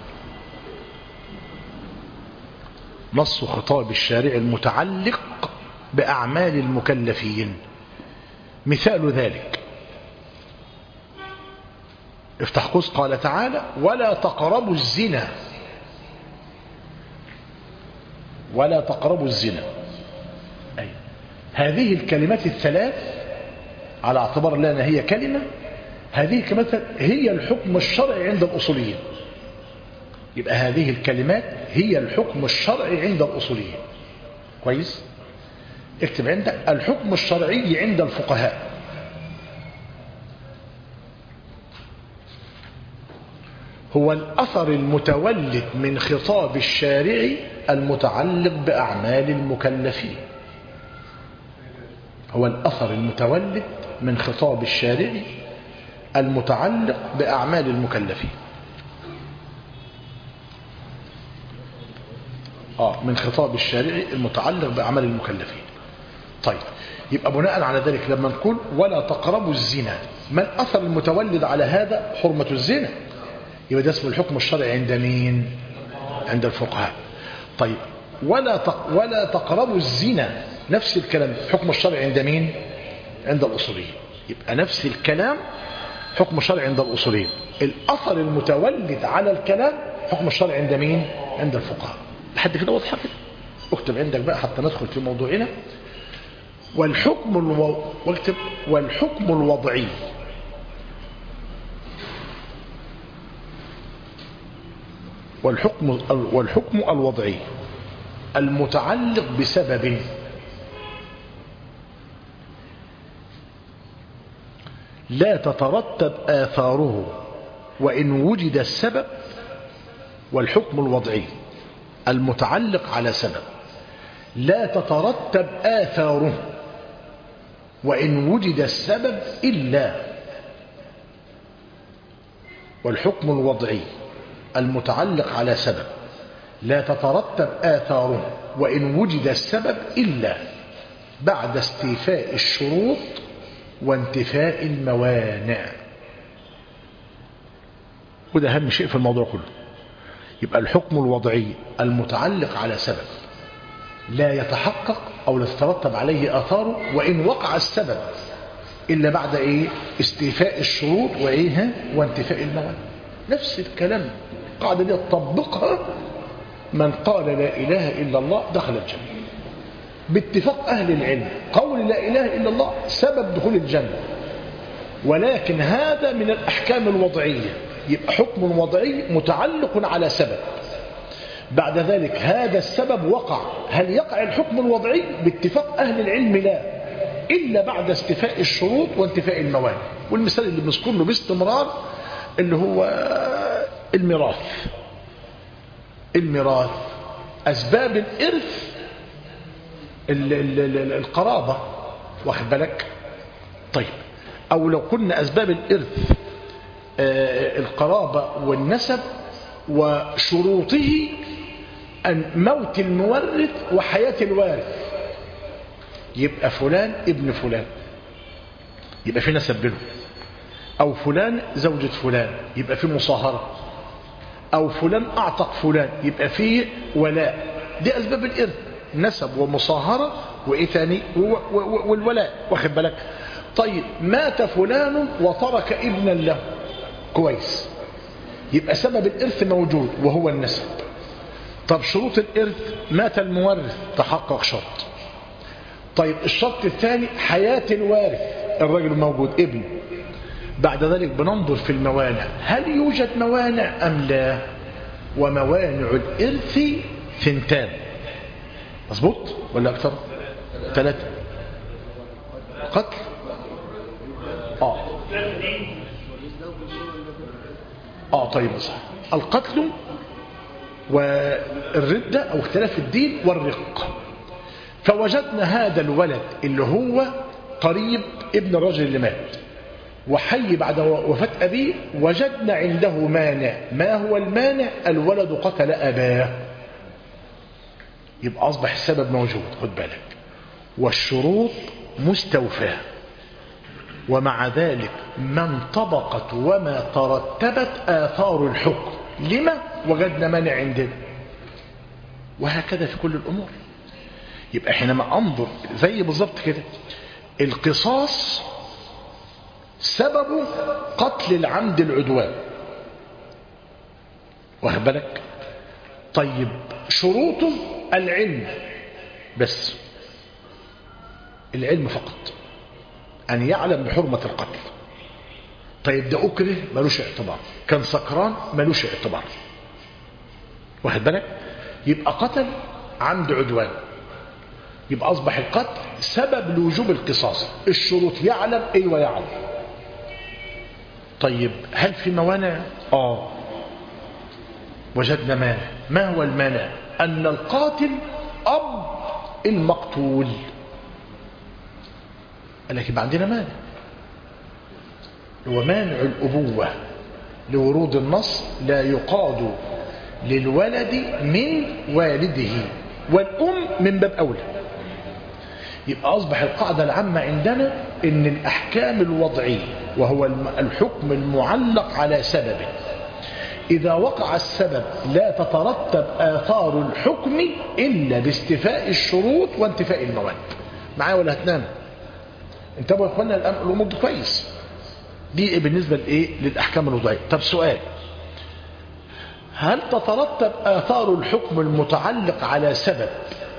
نص خطاب الشارع المتعلق بأعمال المكلفين. مثال ذلك افتح قوس، قال تعالى: ولا تقربوا الزنا. ولا تقربوا الزنا. أي هذه الكلمات الثلاث على اعتبار لنا هي كلمة، هذه الكلمات هي الحكم الشرعي عند الأصوليين. يبقى هذه الكلمات هي الحكم الشرعي عند الأصوليين. كويس؟ اكتب عندك: الحكم الشرعي عند الفقهاء هو الأثر المتولد من خطاب الشارع المتعلق بأعمال المكلفين. هو الأثر المتولد من خطاب الشارع المتعلق بأعمال المكلفين. من خطاب الشارع المتعلق بأعمال المكلفين. طيب يبقى بناء على ذلك لما نقول ولا تقربوا الزنا، ما الأثر المتولد على هذا؟ حرمة الزنا. يبقى ده اسم الحكم الشرعي عند مين؟ عند الفقهاء. طيب ولا تقربوا الزنا، نفس الكلام حكم الشرعي عند مين؟ عند الأصوليين. يبقى نفس الكلام حكم الشرعي عند الأصوليين. الأثر المتولد على الكلام حكم الشرعي عند مين؟ عند الفقهاء. لحد كده واضحة كده؟ اكتب عندك بقى حتى ندخل في موضوعنا. واكتب: والحكم الوضعي والحكم الوضعي المتعلق بسبب لا تترتب آثاره وإن وجد السبب. والحكم الوضعي المتعلق على سبب لا تترتب آثاره وإن وجد السبب إلا. والحكم الوضعي المتعلق على سبب لا تترتب آثاره وإن وجد السبب إلا بعد استيفاء الشروط وانتفاء الموانع. وده أهم شيء في الموضوع كله. يبقى الحكم الوضعي المتعلق على سبب لا يتحقق أو لا تترتب عليه آثاره وإن وقع السبب إلا بعد استيفاء الشروط وانتفاء الموانع. نفس الكلام القاعدة دي تطبقها من قال لا إله إلا الله دخل الجنة باتفاق أهل العلم. قول لا إله إلا الله سبب دخول الجنة، ولكن هذا من الأحكام الوضعية. يبقى حكم وضعي متعلق على سبب، بعد ذلك هذا السبب وقع. هل يقع الحكم الوضعي؟ باتفاق أهل العلم لا، إلا بعد استيفاء الشروط وانتفاء الموانع. والمثال اللي بنذكر له باستمرار اللي هو الميراث. أسباب الإرث القرابة، واخد بالك؟ طيب أو لو قلنا أسباب الإرث القرابة والنسب وشروطه أن موت المورث وحياة الوارث، يبقى فلان ابن فلان. يبقى في نسب بينهم، أو فلان زوجة فلان يبقى في مصاهرة، أو فلان أعتق فلان يبقى في ولاء. دي أسباب الإرث، نسب ومصاهرة وإيه تاني والولاء، واخد بالك. طيب مات فلان وترك ابنا له، كويس، يبقى سبب الإرث موجود وهو النسب. طب شروط الإرث، مات المورث، تحقق شرط. طيب الشرط الثاني حياة الوارث، الرجل موجود ابن. بعد ذلك بننظر في الموانع، هل يوجد موانع أم لا؟ وموانع الإرث 2، مظبوط ولا أكثر؟ 3. قتل، طيب صح، القتل والردة أو اختلاف الدين والرق. فوجدنا هذا الولد اللي هو قريب ابن الرجل اللي مات وحي بعد وفاة أبيه، وجدنا عنده مانع. ما هو المانع؟ الولد قتل أباه، يبقى أصبح السبب موجود، خد بالك، والشروط مستوفاة، ومع ذلك ما انطبقت وما ترتبت آثار الحكم. لما وجدنا مانع عندنا؟ وهكذا في كل الأمور. يبقى حينما أنظر زي بالضبط كده، القصاص سببه قتل العمد العدوان، واخد بالك. طيب شروطه العلم، بس العلم فقط، أن يعلم بحرمة القتل. طيب ده أكره، ملوش اعتبار، كان سكران، ملوش اعتبار، واخد بالك. يبقى قتل عمد عدوان، يبقى أصبح القتل سبب لوجوب القصاص. الشروط يعلم، أيوة يعلم. طيب هل في موانع؟ وجدنا مانع. ما هو المانع؟ أن القاتل أب المقتول. لكن عندنا مانع، هو مانع الأبوة لورود النص، لا يقاد للولد من والده، والأم من باب أولى. يبقى أصبح القاعدة العامة عندنا إن الأحكام الوضعية، وهو الحكم المعلق على سببه، إذا وقع السبب لا تترتب آثار الحكم إلا باستيفاء الشروط وانتفاء المواد. معايا ولا هتنام؟ انتبهوا يا اخوانا، الأمور دي كويس. دي بالنسبة للأحكام الوضعية. طب سؤال، هل تترتب آثار الحكم المتعلق على سبب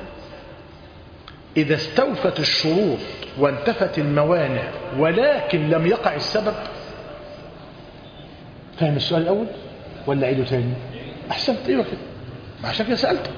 إذا استوفت الشروط وانتفت الموانع ولكن لم يقع السبب؟ فاهم السؤال الأول ولا عيده تاني؟ أحسنت، أيوة كده، عشان كده سألت.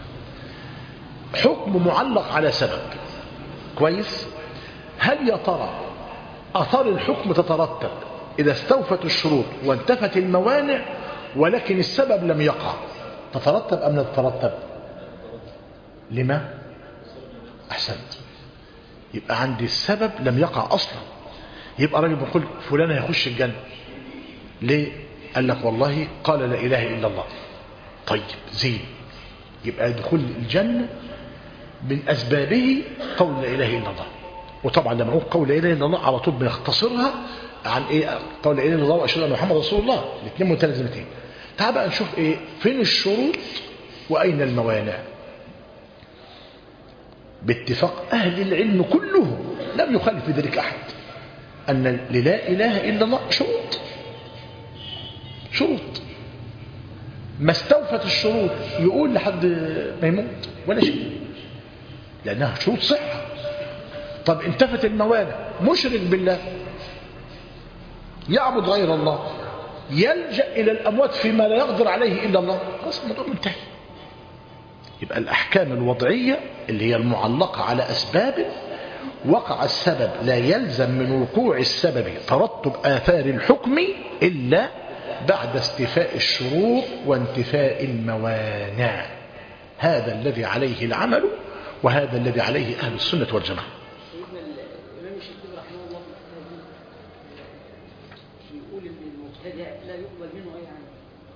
حكم معلق على سبب، كويس. هل يا ترى آثار الحكم تترتب إذا استوفت الشروط وانتفت الموانع ولكن السبب لم يقع؟ تترتب أم لا تترتب؟ لما؟ أحسنت. يبقى عندي السبب لم يقع أصلا. يبقى راجل بيقول فلان هيخش الجنة، ليه؟ قال لك والله قال لا إله إلا الله. طيب زين، يبقى دخول الجنة من أسبابه قول لا إله إلا الله. وطبعا لما نقول قول لا إله إلا الله على طول بنختصرها عن قول لا إله إلا الله وأشهد أن محمد رسول الله، الاثنين متلازمتين. تعال بقى نشوف فين الشروط وأين الموانع. باتفاق أهل العلم كلهم، لم يخالف في ذلك أحد، أن لا إله إلا الله شروط ما استوفت الشروط يقول لحد ما يموت ولا شيء، لأنها شروط صحة. طب انتفت الموانع، مشرك بالله، يعبد غير الله، يلجأ إلى الأموات فيما لا يقدر عليه إلا الله، خلاص الموضوع منتهي. يبقى الأحكام الوضعية اللي هي المعلقة على أسباب وقع السبب، لا يلزم من وقوع السبب ترتب آثار الحكم إلا بعد استيفاء الشروط وانتفاء الموانع. هذا الذي عليه العمل، وهذا الذي عليه أهل السنة والجماعة. سيدنا الإمام الشافعي رحمه الله يقول إن المبتدع لا يقبل منه أي عمل،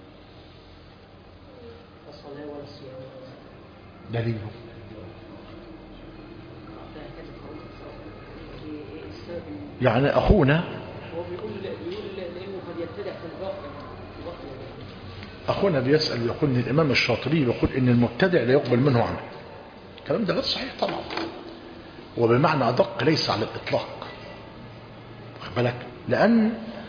لا الصلاة ولا الصيام ولا دليله السبب يعني أخونا هو بيقول لأنه قد يبتدع في الباقي. أخونا بيسأل يقول إن الإمام الشاطبي يقول إن المبتدع لا يقبل منه عمل. الكلام ده غير صحيح طبعا، وبمعنى أدق ليس على الإطلاق، واخد بالك؟ لأن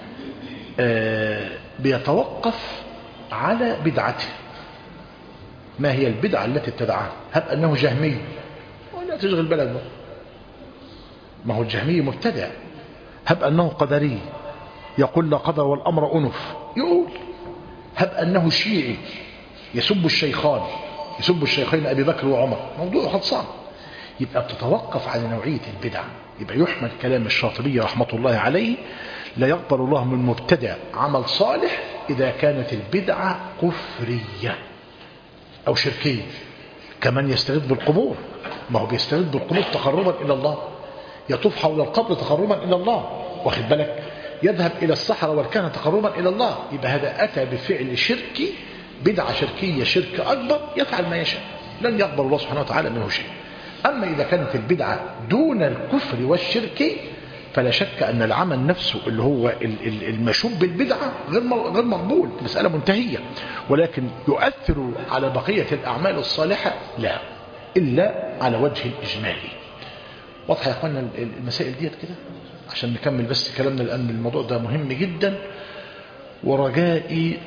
بيتوقف على بدعته. ما هي البدعة التي ابتدعها؟ هب أنه جهمي ولا تشغل بالك بقى، ما هو الجهمي مبتدع. هب أنه قدري يقول لا قدر والأمر أنف يقول. هب أنه شيعي يسب الشيخين أبي بكر وعمر، موضوع خلصان. يبقى بتتوقف على نوعية البدع. يبقى يحمل كلام الشاطبي رحمة الله عليه لا يقبل الله من مبتدع عمل صالح إذا كانت البدعة كفرية أو شركية. كمان يستغيث بالقبور، ما هو بيستغيث بالقبور تقربا إلى الله، يطوف حول القبر تقربا إلى الله، واخد بالك؟ يذهب إلى الصحراء والكهنة تقربا إلى الله. يبقى هذا أتى بفعل شركي، بدعة شركية، شرك أكبر، يفعل ما يشاء، لن يقبل الله سبحانه وتعالى منه شيء. أما إذا كانت البدعة دون الكفر والشرك فلا شك أن العمل نفسه اللي هو المشوب بالبدعة غير مقبول، مسألة منتهية. ولكن يؤثر على بقية الأعمال الصالحة لا، إلا على وجه الإجمالي. واضح يا أخوانا المسائل ديت كده؟ عشان نكمل بس كلامنا، لأن الموضوع ده مهم جدا. ورجائي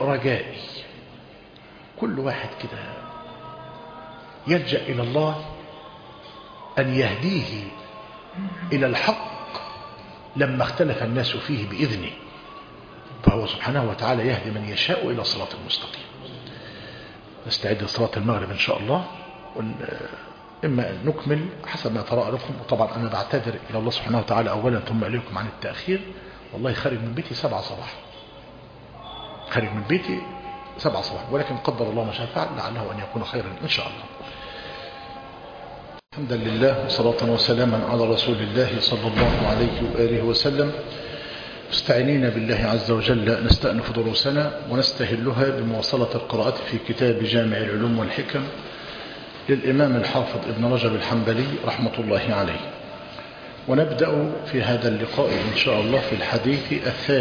كل واحد كده يلجأ إلى الله أن يهديه إلى الحق لما اختلف الناس فيه بإذنه، فهو سبحانه وتعالى يهدي من يشاء إلى صراط المستقيم. نستعد لصلاة المغرب إن شاء الله، إما أن نكمل حسب ما ترى لكم. وطبعا أنا بعتذر إلى الله سبحانه وتعالى أولا ثم إليكم عن التأخير. والله خارج من بيتي 7 صباح، خارج من بيتي 7 صباح، ولكن قدر الله ما شاء فعل، لعله أن يكون خيرا إن شاء الله. الحمد لله وصلاة وسلاما على رسول الله صلى الله عليه وآله وسلم. مستعينين بالله عز وجل نستأنف دروسنا ونستهلها بمواصلة القراءة في كتاب جامع العلوم والحكم للإمام الحافظ ابن رجب الحنبلي رحمة الله عليه. ونبدأ في هذا اللقاء إن شاء الله في الحديث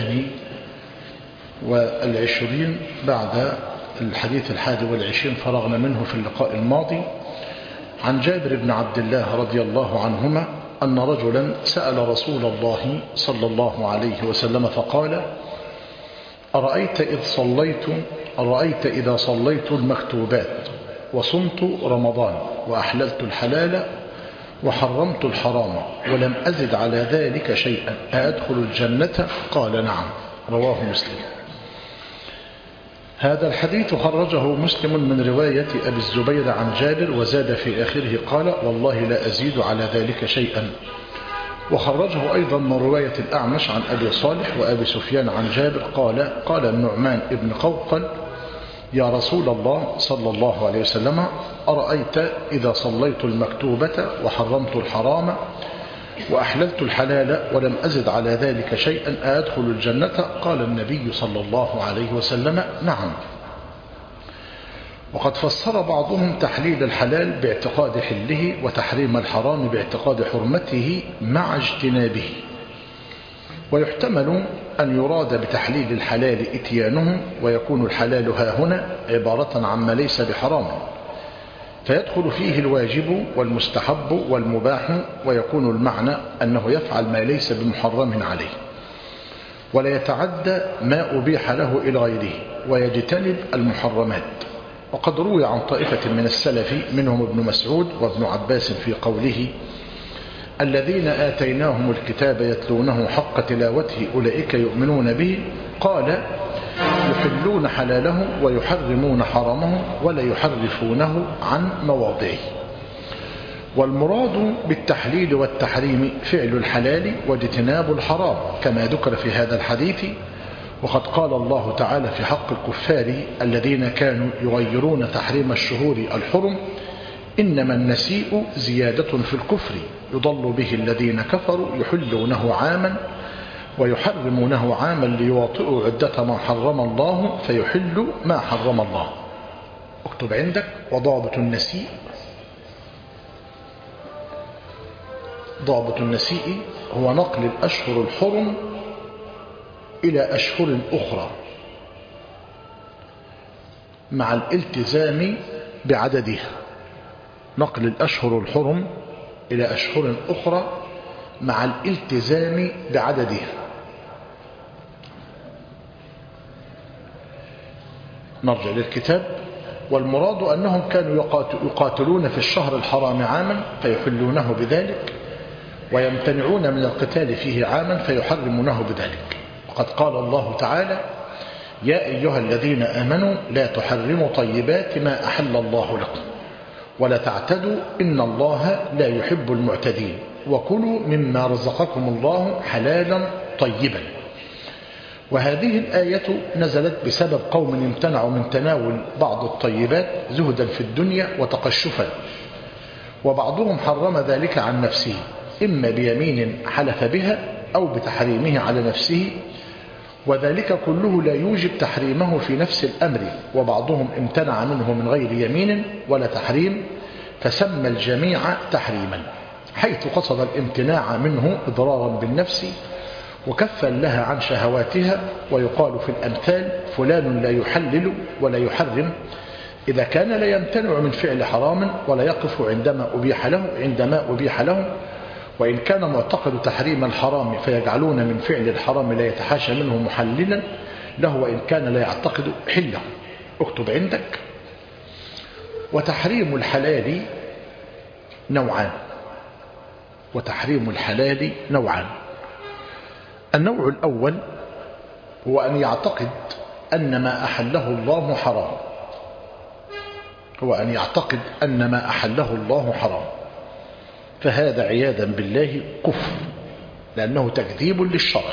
22 بعد الحديث 21 فرغنا منه في اللقاء الماضي. عن جابر بن عبد الله رضي الله عنهما أن رجلا سأل رسول الله صلى الله عليه وسلم فقال: أرأيت إذا صليت المكتوبات وصمت رمضان وأحللت الحلال وحرمت الحرام ولم أزد على ذلك شيئا أأدخل الجنة؟ قال: نعم. رواه مسلم. هذا الحديث خرجه مسلم من رواية أبي الزبير عن جابر، وزاد في آخره قال: والله لا أزيد على ذلك شيئا. وخرجه أيضا من رواية الأعمش عن أبي صالح وأبي سفيان عن جابر قال النعمان ابن قوقل: يا رسول الله صلى الله عليه وسلم، أرأيت إذا صليت المكتوبة وحرمت الحرام وأحللت الحلال ولم أزد على ذلك شيئا أدخل الجنة؟ قال النبي صلى الله عليه وسلم: نعم. وقد فسر بعضهم تحليل الحلال باعتقاد حله وتحريم الحرام باعتقاد حرمته مع اجتنابه. ويحتمل أن يراد بتحليل الحلال إتيانه، ويكون الحلال هاهنا عبارة عما ليس بحرام، فيدخل فيه الواجب والمستحب والمباح، ويكون المعنى أنه يفعل ما ليس بمحرم عليه، ولا يتعدى ما أبيح له إلى غيره، ويجتنب المحرمات. وقد روي عن طائفة من السلف منهم ابن مسعود وابن عباس في قوله: الذين آتيناهم الكتاب يتلونه حق تلاوته أولئك يؤمنون به، قال: يحلون حلاله ويحرمون حرامه ولا يحرفونه عن مواضعه. والمراد بالتحليل والتحريم فعل الحلال واجتناب الحرام كما ذكر في هذا الحديث. وقد قال الله تعالى في حق الكفار الذين كانوا يغيرون تحريم الشهور الحرم: إنما النسيء زيادة في الكفر يضل به الذين كفروا يحلونه عاما ويحرمونه عاما ليواطئوا عدة ما حرم الله فيحل ما حرم الله. اكتب عندك: وضابط النسيء ضابط النسيء هو نقل الأشهر الحرم إلى أشهر أخرى مع الالتزام بعددها. نقل الأشهر الحرم إلى أشهر أخرى مع الالتزام بعددها. نرجع للكتاب. والمراد أنهم كانوا يقاتلون في الشهر الحرام عاما فيحلونه بذلك، ويمتنعون من القتال فيه عاما فيحرمونه بذلك. وقد قال الله تعالى: يا أيها الذين آمنوا لا تحرموا طيبات ما أحل الله لكم ولا تعتدوا إن الله لا يحب المعتدين وكلوا مما رزقكم الله حلالا طيبا. وهذه الآية نزلت بسبب قوم امتنعوا من تناول بعض الطيبات زهدا في الدنيا وتقشفا، وبعضهم حرم ذلك عن نفسه إما بيمين حلف بها أو بتحريمه على نفسه، وذلك كله لا يوجب تحريمه في نفس الأمر، وبعضهم امتنع منه من غير يمين ولا تحريم فسمى الجميع تحريما، حيث قصد الامتناع منه إضرارا بالنفس وكفا لها عن شهواتها. ويقال في الأمثال: فلان لا يحلل ولا يحرم، إذا كان لا يمتنع من فعل حرام ولا يقف عندما أبيح له، وإن كان معتقد تحريم الحرام فيجعلون من فعل الحرام لا يتحاشى منه محللا له، وإن كان لا يعتقد حله. اكتب عندك: وتحريم الحلال نوعان. وتحريم الحلال نوعان. النوع الأول هو أن يعتقد أن ما أحله الله حرام. هو أن يعتقد أن ما أحله الله حرام، فهذا عياذا بالله كفر، لأنه تكذيب للشرع.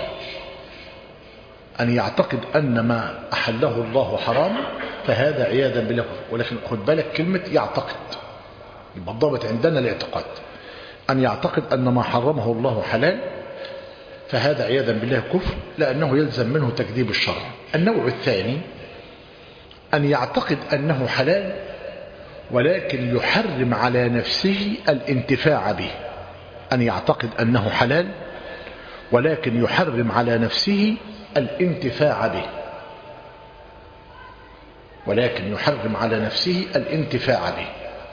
أن يعتقد أن ما أحله الله حرام فهذا عياذا بالله كفر. ولكن خد بالك كلمة يعتقد، الضابط عندنا الاعتقاد. أن يعتقد أن ما حرمه الله حلال فهذا عياذا بالله كفر، لأنه يلزم منه تكذيب الشرع. النوع الثاني أن يعتقد أنه حلال ولكن يحرم على نفسه الانتفاع به. أن يعتقد أنه حلال ولكن يحرم على نفسه الانتفاع به. ولكن يحرم على نفسه الانتفاع به.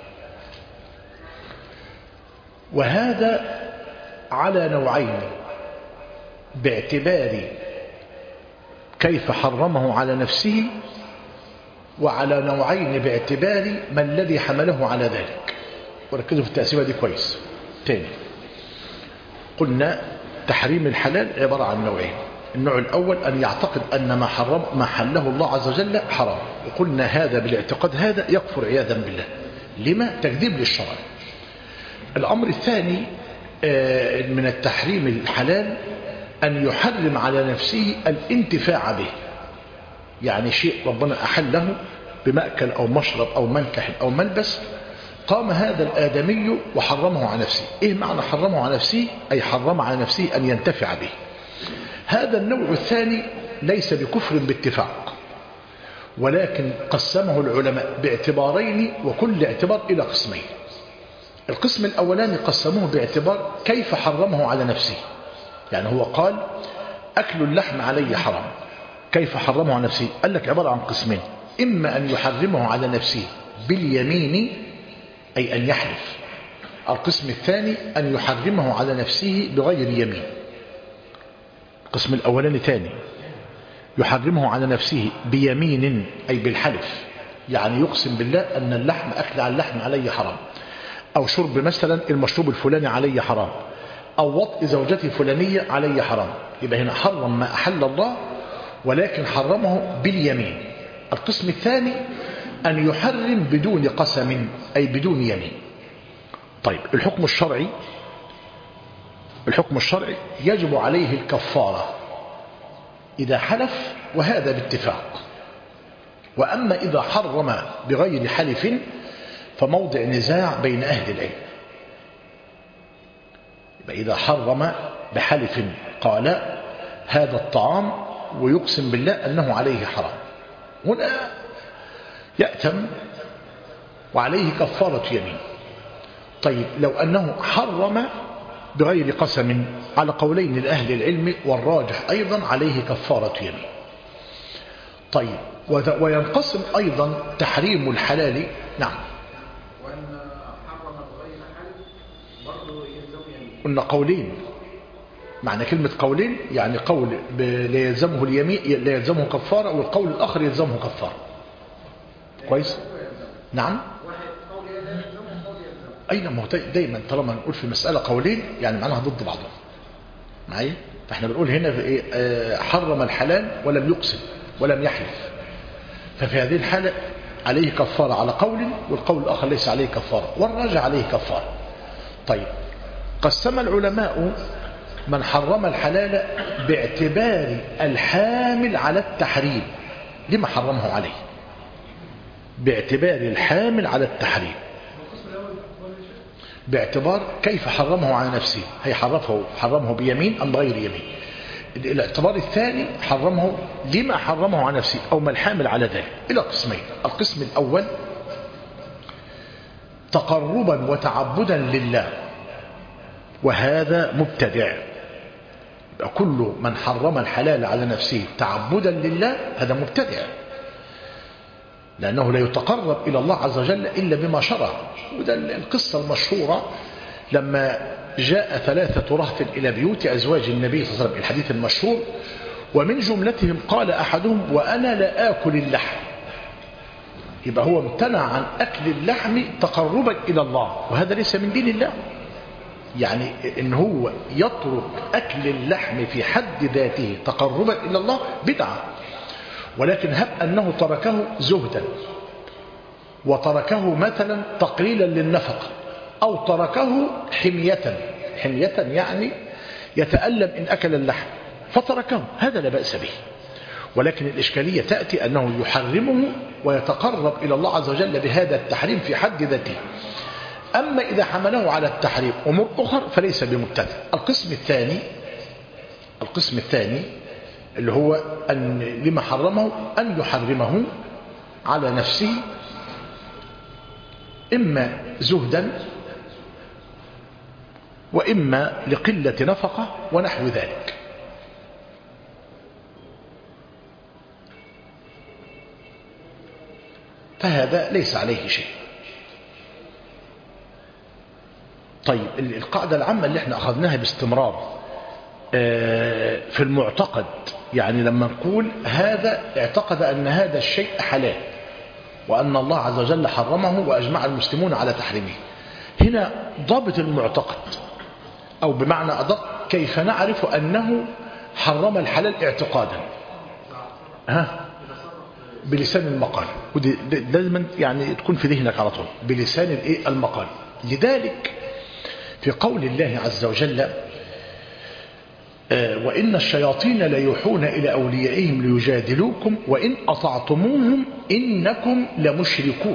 وهذا على نوعين باعتبار كيف حرمه على نفسه، وعلى نوعين باعتبار ما الذي حمله على ذلك. وركزوا في التقسيمة دي كويس. تاني قلنا تحريم الحلال عبارة عن نوعين. النوع الأول أن يعتقد أن ما حله الله عز وجل حرام، وقلنا هذا بالاعتقاد هذا يكفر عياذا بالله. لما؟ تكذيب للشرع. الأمر الثاني من التحريم الحلال أن يحرم على نفسه الانتفاع به، يعني شيء ربنا أحله بمأكل أو مشرب أو منكح أو ملبس، قام هذا الآدمي وحرمه على نفسه. إيه معنى حرمه على نفسه؟ أي حرم على نفسه أن ينتفع به. هذا النوع الثاني ليس بكفر باتفاق، ولكن قسمه العلماء باعتبارين، وكل اعتبار إلى قسمين. القسم الأولاني قسموه باعتبار كيف حرمه على نفسه، يعني هو قال أكل اللحم علي حرام، كيف حرمه على نفسه؟ قال لك عبارة عن قسمين: إما أن يحرمه على نفسه باليمين أي أن يحلف، القسم الثاني أن يحرمه على نفسه بغير يمين. القسم الأولاني ثاني يحرمه على نفسه بيمين أي بالحلف، يعني يقسم بالله أن اللحم أكل على اللحم علي حرام، أو شرب مثلا المشروب الفلاني علي حرام، أو وطء زوجتي فلانية علي حرام. يبقى هنا حرم ما أحل الله ولكن حرمه باليمين. القسم الثاني أن يحرم بدون قسم أي بدون يمين. طيب الحكم الشرعي يجب عليه الكفارة إذا حلف، وهذا باتفاق. وأما إذا حرم بغير حلف فموضع نزاع بين أهل العلم. يبقى إذا حرم بحلف قال هذا الطعام ويقسم بالله أنه عليه حرام، هنا يأتم وعليه كفارة يمين. طيب لو أنه حرم بغير قسم على قولين لأهل العلم، والراجح أيضا عليه كفارة يمين. طيب، وينقسم أيضا تحريم الحلال. نعم. وأن حرم بغير حلف برضه يلزم يمين. قلنا قولين، معنى كلمة قولين يعني قول لا يلزمه اليمين لا يلزمه كفارة، والقول الآخر يلزمه كفارة. كويس؟ نعم. واحد قول لا يلزمه وقول يلزمه. أين ما هو دايما طالما نقول في مسألة قولين يعني معناها ضد بعضهم معي. فاحنا بنقول هنا في إيه؟ حرم الحلال ولم يقسم ولم يحلف، ففي هذه الحالة عليه كفارة على قول، والقول الآخر ليس عليه كفارة، والراجع عليه كفارة. طيب، قسم العلماء من حرم الحلال باعتبار الحامل على التحريم. لما حرمه عليه؟ باعتبار الحامل على التحريم، باعتبار كيف حرمه على نفسه، هي حرمه بيمين أم بغير يمين. الاعتبار الثاني حرمه لما حرمه على نفسه أو ما الحامل على ذلك، إلى قسمين. القسم الأول تقربا وتعبدا لله، وهذا مبتدع. كل من حرم الحلال على نفسه تعبدا لله هذا مبتدع، لأنه لا يتقرب إلى الله عز وجل إلا بما شرع. وده القصة المشهورة لما جاء 3 رهط إلى بيوت أزواج النبي صلى الله عليه وسلم، الحديث المشهور، ومن جملتهم قال أحدهم: وأنا لا آكل اللحم. يبقى هو امتنع عن أكل اللحم تقربا إلى الله، وهذا ليس من دين الله. يعني إن هو يترك أكل اللحم في حد ذاته تقربا إلى الله بدعة. ولكن هب أنه تركه زهدا، وتركه مثلا تقليلا للنفقة، أو تركه حمية يعني يتألم إن أكل اللحم فتركه، هذا لا بأس به. ولكن الإشكالية تأتي أنه يحرمه ويتقرب إلى الله عز وجل بهذا التحريم في حد ذاته. أما إذا حمله على التحريم أمور أخر فليس بمبتدع. القسم الثاني اللي هو أن لما حرمه أن يحرمه على نفسه، إما زهدا وإما لقلة نفقة ونحو ذلك. فهذا ليس عليه شيء. طيب، القاعدة العامة اللي احنا أخذناها باستمرار في المعتقد، يعني لما نقول هذا اعتقد أن هذا الشيء حلال وأن الله عز وجل حرمه وأجمع المسلمون على تحريمه، هنا ضابط المعتقد، أو بمعنى أدق كيف نعرف أنه حرم الحلال اعتقادا؟ بلسان المقال، ودي لازم يعني تكون في ذهنك على طول، بلسان المقال. لذلك في قول الله عز وجل: وإن الشياطين ليوحون إلى أوليائهم ليجادلوكم وإن أطعتموهم إنكم لمشركون،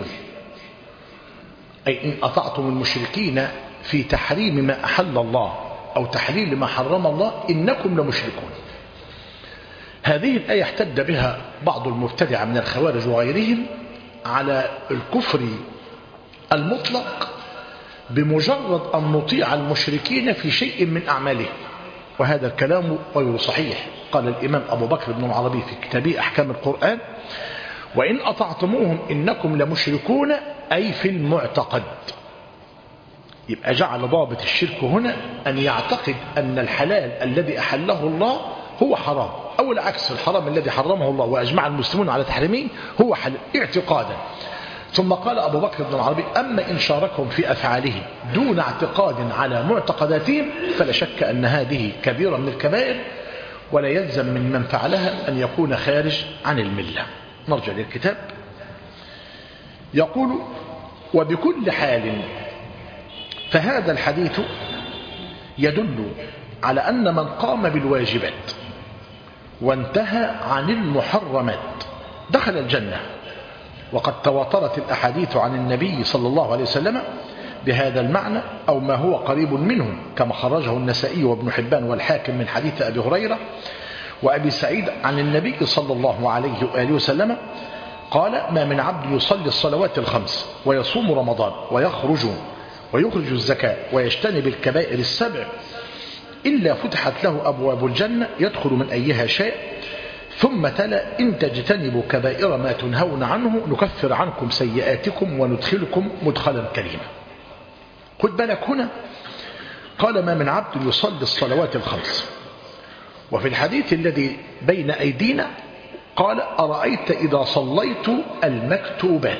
أي إن أطعتم المشركين في تحريم ما أحل الله أو تحليل ما حرم الله إنكم لمشركون. هذه الآية احتج بها بعض المبتدعة من الخوارج وغيرهم على الكفر المطلق بمجرد أن نطيع المشركين في شيء من أعمالهم، وهذا الكلام غير صحيح. قال الإمام أبو بكر بن العربي في كتابه أحكام القرآن: وإن أطعتموهم إنكم لمشركون، أي في المعتقد. يبقى جعل ضابط الشرك هنا أن يعتقد أن الحلال الذي أحله الله هو حرام، أو العكس، الحرام الذي حرمه الله وأجمع المسلمون على تحريمه هو حلال اعتقادا. ثم قال أبو بكر بن العربي: أما إن شاركهم في أفعالهم دون اعتقاد على معتقداتهم فلا شك أن هذه كبيرة من الكبائر، ولا يلزم من فعلها أن يكون خارج عن الملة. نرجع للكتاب. يقول: وبكل حال فهذا الحديث يدل على أن من قام بالواجبات وانتهى عن المحرمات دخل الجنة، وقد تواترت الأحاديث عن النبي صلى الله عليه وسلم بهذا المعنى أو ما هو قريب منه، كما خرجه النسائي وابن حبان والحاكم من حديث أبي هريرة وأبي سعيد عن النبي صلى الله عليه وآله وسلم قال: ما من عبد يصلي الصلوات الخمس ويصوم رمضان ويخرج الزكاة ويجتنب الكبائر السبع إلا فتحت له أبواب الجنة يدخل من أيها شاء. ثم تلا إن تجتنبوا كبائر ما تنهون عنه نكفر عنكم سيئاتكم وندخلكم مدخلا كريما. خد بالك هنا قال ما من عبد يصلي الصلوات الخمس، وفي الحديث الذي بين أيدينا قال أرأيت إذا صليت المكتوبات.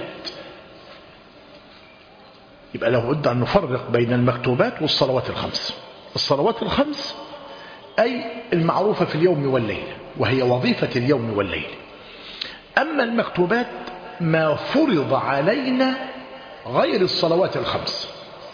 يبقى له بد أن نفرق بين المكتوبات والصلوات الخمس. الصلوات الخمس أي المعروفة في اليوم والليل، وهي وظيفة اليوم والليل. أما المكتوبات ما فرض علينا غير الصلوات الخمس.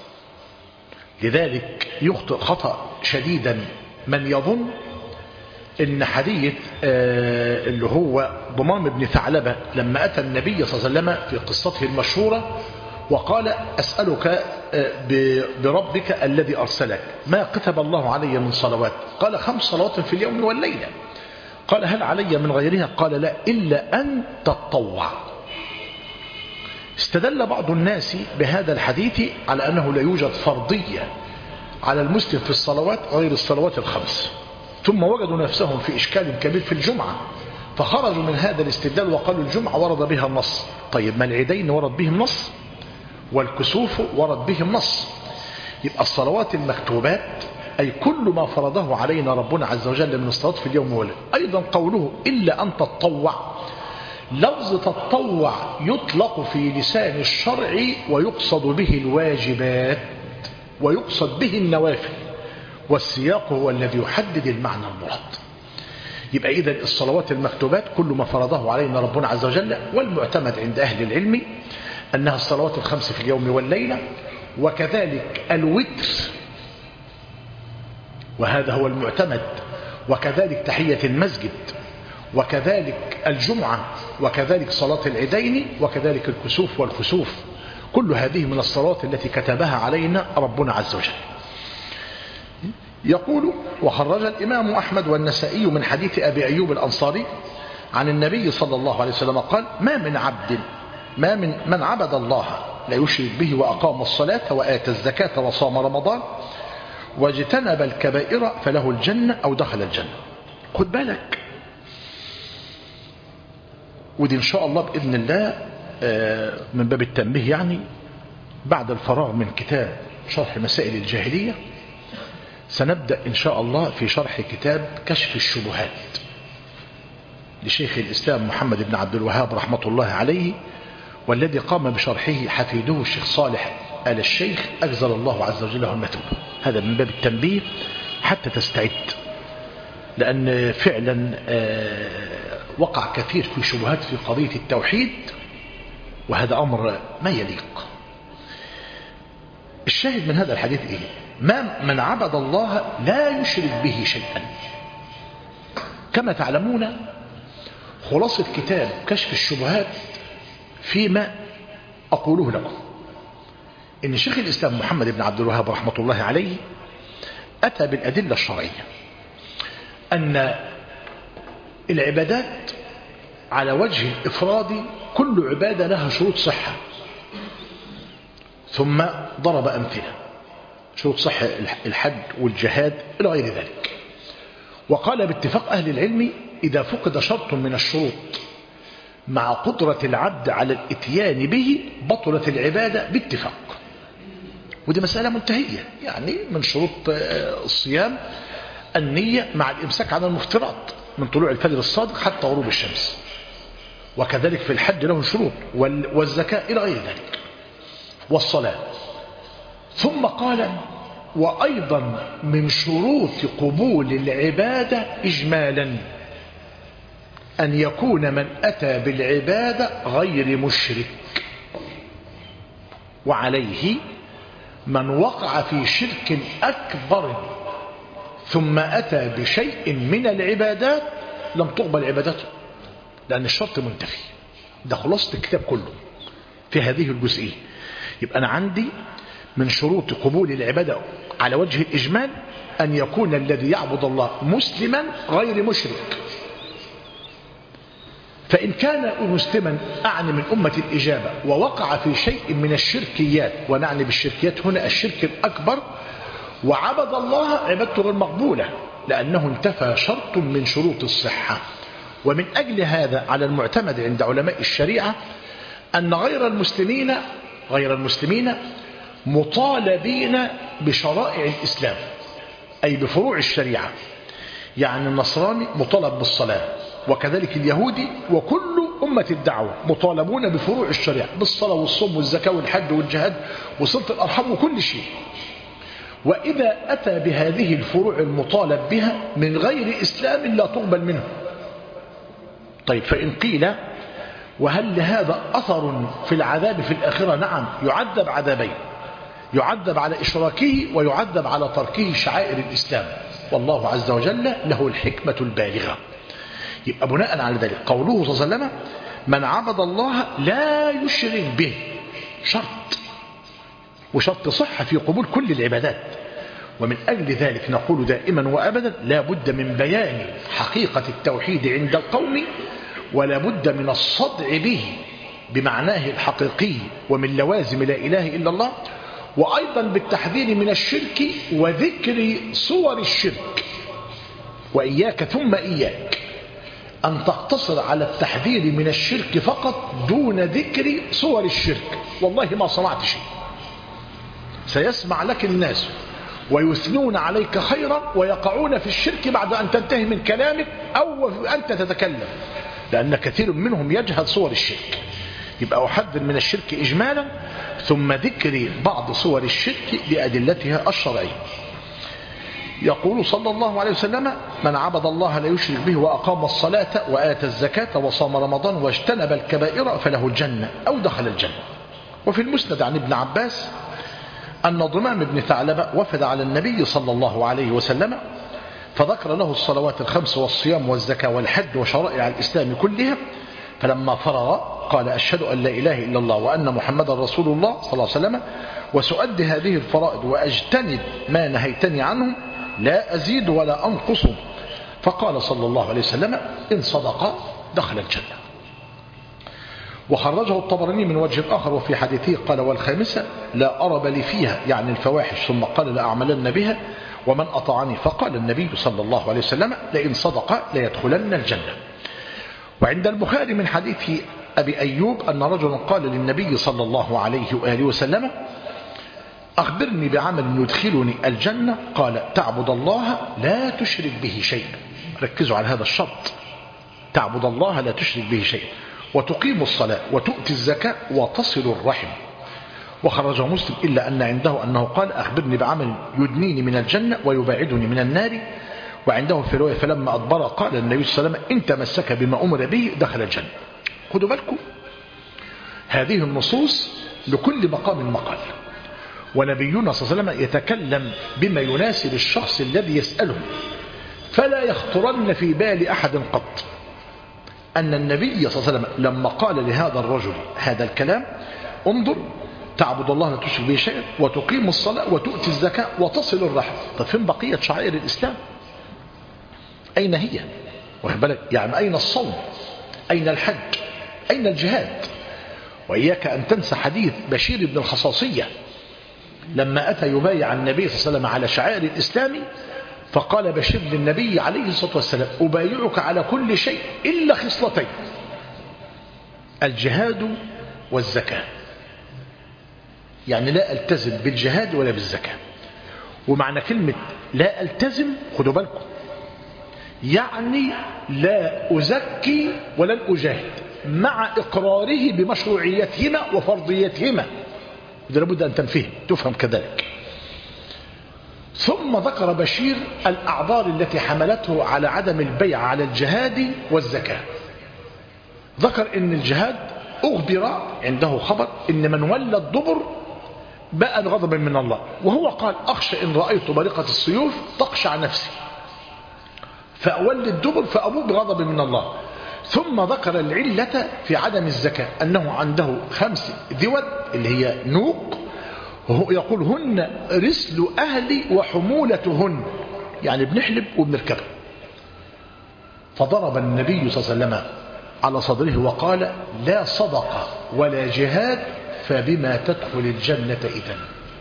لذلك يخطئ خطأ شديدا من يظن إن حديث اللي هو ضمام بن ثعلبة لما أتى النبي صلى الله عليه وسلم في قصته المشهورة وقال أسألك بربك الذي أرسلك ما كتب الله علي من صلوات؟ قال 5 صلوات في اليوم والليلة. قال هل علي من غيرها؟ قال لا إلا أن تتطوع. استدل بعض الناس بهذا الحديث على أنه لا يوجد فرضية على المسلم في الصلوات غير الصلوات الخمس، ثم وجدوا نفسهم في إشكال كبير في الجمعة فخرجوا من هذا الاستدلال وقالوا الجمعة ورد بها النص. طيب ما العيدين ورد بهم نص والكسوف ورد بهم نص. يبقى الصلوات المكتوبات أي كل ما فرضه علينا ربنا عز وجل من الصلاة في اليوم والليل. أيضا قوله إلا أن تتطوع، لفظ تتطوع يطلق في لسان الشرع ويقصد به الواجبات ويقصد به النوافل، والسياق هو الذي يحدد المعنى المراد. يبقى إذن الصلوات المكتوبات كل ما فرضه علينا ربنا عز وجل، والمعتمد عند أهل العلم أنها الصلوات الخمس في اليوم والليلة، وكذلك الوتر وهذا هو المعتمد، وكذلك تحية المسجد، وكذلك الجمعة، وكذلك صلاة العيدين، وكذلك الكسوف والخسوف. كل هذه من الصلوات التي كتبها علينا ربنا عز وجل. يقول وخرج الإمام أحمد والنسائي من حديث أبي أيوب الأنصاري عن النبي صلى الله عليه وسلم قال ما من عبد الله لا يشرك به وأقام الصلاة وآتى الزكاة وصام رمضان واجتنب الكبائر فله الجنة أو دخل الجنة. خد بالك، ودي إن شاء الله بإذن الله من باب التنبيه يعني بعد الفراغ من كتاب شرح مسائل الجاهلية سنبدأ إن شاء الله في شرح كتاب كشف الشبهات لشيخ الإسلام محمد بن عبد الوهاب رحمة الله عليه، والذي قام بشرحه حفيده الشيخ صالح آل الشيخ أجزل الله عز وجل له المثوبة. هذا من باب التنبيه حتى تستعد، لأن فعلا وقع كثير في شبهات في قضية التوحيد، وهذا أمر ما يليق. الشاهد من هذا الحديث إيه؟ من عبد الله لا يشرك به شيئا. كما تعلمون خلاصة كتاب كشف الشبهات فيما أقوله لكم إن شيخ الإسلام محمد بن عبد الوهاب رحمة الله عليه أتى بالأدلة الشرعية أن العبادات على وجه الإفراد كل عبادة لها شروط صحة، ثم ضرب أمثلة شروط صحة الحج والجهاد إلى غير ذلك، وقال باتفاق أهل العلم إذا فقد شرط من الشروط مع قدرة العبد على الاتيان به بطلت العبادة باتفاق. ودي مسألة منتهية، يعني من شروط الصيام النية مع الإمساك عن المفترات من طلوع الفجر الصادق حتى غروب الشمس، وكذلك في الحج له شروط، والزكاة إلى غير ذلك، والصلاة. ثم قال وأيضا من شروط قبول العبادة إجمالا أن يكون من أتى بالعبادة غير مشرك، وعليه من وقع في شرك أكبر ثم أتى بشيء من العبادات لم تقبل عبادته، لأن الشرط منتفي. ده خلاصة الكتاب كله في هذه الجزئية. يبقى أنا عندي من شروط قبول العبادة على وجه الإجمال أن يكون الذي يعبد الله مسلما غير مشرك. فإن كان مسلما أعني من أمة الإجابة ووقع في شيء من الشركيات، ونعني بالشركيات هنا الشرك الأكبر، وعبد الله عبادته غير مقبولة لأنه انتفى شرط من شروط الصحة. ومن أجل هذا على المعتمد عند علماء الشريعة أن غير المسلمين مطالبين بشرائع الإسلام، أي بفروع الشريعة. يعني النصراني مطالب بالصلاة، وكذلك اليهودي، وكل أمة الدعوة مطالبون بفروع الشريعة، بالصلاة والصوم والزكاة والحج والجهاد وصلة الأرحام وكل شيء. وإذا أتى بهذه الفروع المطالب بها من غير إسلام لا تقبل منه. طيب، فإن قيل وهل لهذا أثر في العذاب في الآخرة؟ نعم، يعذب عذابين: يعذب على إشراكه ويعذب على تركه شعائر الإسلام، والله عز وجل له الحكمة البالغة. يبقى بناء على ذلك قوله صلى الله عليه وسلم: من عبد الله لا يشرك به، شرط، وشرط صحة في قبول كل العبادات. ومن أجل ذلك نقول دائما وأبدا لا بد من بيان حقيقة التوحيد عند القوم، ولا بد من الصدع به بمعناه الحقيقي ومن لوازم لا إله إلا الله، وأيضا بالتحذير من الشرك وذكر صور الشرك. وإياك ثم إياك أن تقتصر على التحذير من الشرك فقط دون ذكر صور الشرك، والله ما صنعت شيء. سيسمع لك الناس ويثنون عليك خيرا ويقعون في الشرك بعد أن تنتهي من كلامك أو أنت تتكلم، لأن كثير منهم يجهل صور الشرك. يبقى أحذر من الشرك إجمالا، ثم ذكر بعض صور الشرك بأدلتها الشرعية. يقول صلى الله عليه وسلم: من عبد الله لا يشرك به وأقام الصلاة وآتى الزكاة وصام رمضان واجتنب الكبائر فله الجنة أو دخل الجنة. وفي المسند عن ابن عباس أن ضمام بن ثعلبة وفد على النبي صلى الله عليه وسلم فذكر له الصلوات الخمس والصيام والزكاة والحج وشرائع الإسلام كلها، فلما فرغ قال: أشهد أن لا إله إلا الله وأن محمدا رسول الله صلى الله عليه وسلم، وسؤدي هذه الفرائض وأجتنب ما نهيتني عنه، لا أزيد ولا أنقص. فقال صلى الله عليه وسلم: إن صدق دخل الجنة. وخرجه الطبراني من وجه آخر وفي حديثه قال: والخامسة لا أرب لي فيها، يعني الفواحش، ثم قال: لأعملن بها ومن أطاعني. فقال النبي صلى الله عليه وسلم: لئن صدق ليدخلن الجنة. وعند البخاري من حديث أبي أيوب أن رجلا قال للنبي صلى الله عليه وآله وسلم: أخبرني بعمل يدخلني الجنة. قال: تعبد الله لا تشرك به شيئا. ركزوا على هذا الشرط: تعبد الله لا تشرك به شيئا، وتقيم الصلاة وتؤتي الزكاة وتصل الرحم. وخرجه مسلم إلا أن عنده أنه قال: أخبرني بعمل يدنيني من الجنة ويباعدني من النار. وعنده في رواية: فلما أدبر قال النبي صلى الله عليه وسلم: إن تمسك بما أمر به دخل الجنة. خدوا بالكم، هذه النصوص لكل مقام مقال، ونبينا صلى الله عليه وسلم يتكلم بما يناسب الشخص الذي يسأله، فلا يخطرن في بال أحد قط أن النبي صلى الله عليه وسلم لما قال لهذا الرجل هذا الكلام: انظر، تعبد الله لا تشرك به شيئا وتقيم الصلاة وتؤتي الزكاة وتصل الرحم. طب فين بقية شعائر الإسلام؟ أين هي؟ واخد بالك؟ يعني أين الصوم؟ أين الحج؟ أين الجهاد؟ وإياك أن تنسى حديث بشير بن الخصاصية لما أتى يبايع النبي صلى الله عليه وسلم على شعائر الإسلام، فقال بشير للنبي عليه الصلاة والسلام: أبايعك على كل شيء إلا خصلتين: الجهاد والزكاة. يعني لا ألتزم بالجهاد ولا بالزكاة. ومعنى كلمة لا ألتزم، خدوا بالكم، يعني لا أزكي ولن أجاهد، مع إقراره بمشروعيتهما وفرضيتهما. ده لابد أن تفهم كذلك. ثم ذكر بشير الأعذار التي حملته على عدم البيع على الجهاد والزكاة. ذكر إن الجهاد أخبر عنده خبر إن من ولى الدبر باء غضبا من الله، وهو قال: أخشى إن رأيت بريقة السيوف تقشع نفسي فأولي الدبر فأبوء بغضب من الله. ثم ذكر العلة في عدم الزكاة أنه عنده 5 ذود اللي هي نوق، يقول: هن رسل أهلي وحمولتهن، يعني بنحلب وبنركبها. فضرب النبي صلى الله عليه وسلم على صدره وقال لا صدقة ولا جهاد فبما تدخل الجنة إذن.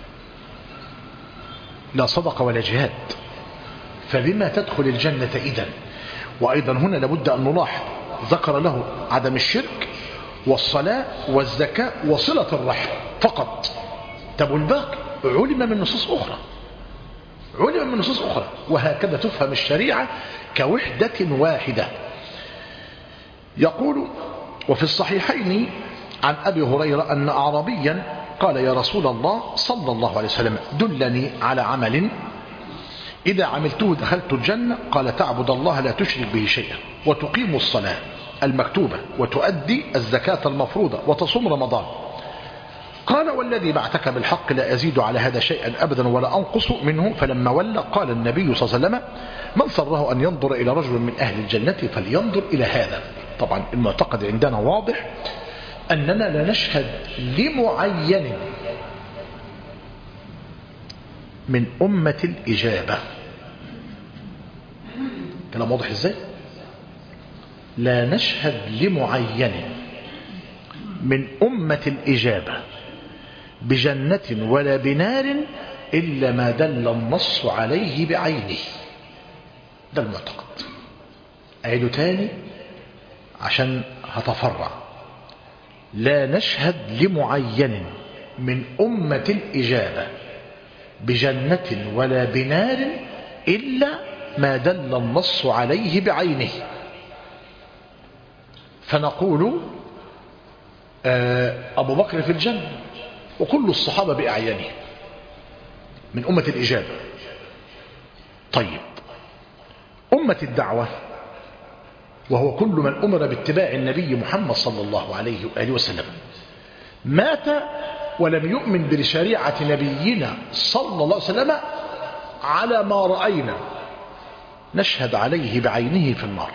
لا صدقة ولا جهاد فبما تدخل الجنة إذن. وأيضا هنا لابد أن نلاحظ ذكر له عدم الشرك والصلاة والزكاة وصلة الرحم فقط. طب والباقي علم من نصوص أخرى، علم من نصوص أخرى، وهكذا تفهم الشريعة كوحدة واحدة. يقول وفي الصحيحين عن أبي هريرة أن أعرابيا قال يا رسول الله صلى الله عليه وسلم دلني على عمل إذا عملته دخلت الجنة. قال تعبد الله لا تشرك به شيئا وتقيم الصلاة المكتوبة وتؤدي الزكاة المفروضة وتصوم رمضان. قال والذي بعثك بالحق لا أزيد على هذا شيئا أبدا ولا أنقص منه. فلما ولى قال النبي صلى الله عليه وسلم من سره أن ينظر إلى رجل من أهل الجنة فلينظر إلى هذا. طبعا المعتقد عندنا واضح أننا لا نشهد لمعين من أمة الإجابة. كلام واضح إزاي؟ لا نشهد لمعين من أمة الإجابة بجنة ولا بنار إلا ما دل النص عليه بعينه. ده المعتقد. أعيده تاني عشان هتفرع. لا نشهد لمعين من أمة الإجابة بجنة ولا بنار إلا ما دل النص عليه بعينه. فنقول أبو بكر في الجنة وكل الصحابة بأعيانه من أمة الإجابة. طيب أمة الدعوة وهو كل من أمر باتباع النبي محمد صلى الله عليه وآله وسلم مات ولم يؤمن بشريعة نبينا صلى الله عليه وسلم على ما رأينا نشهد عليه بعينه في النار.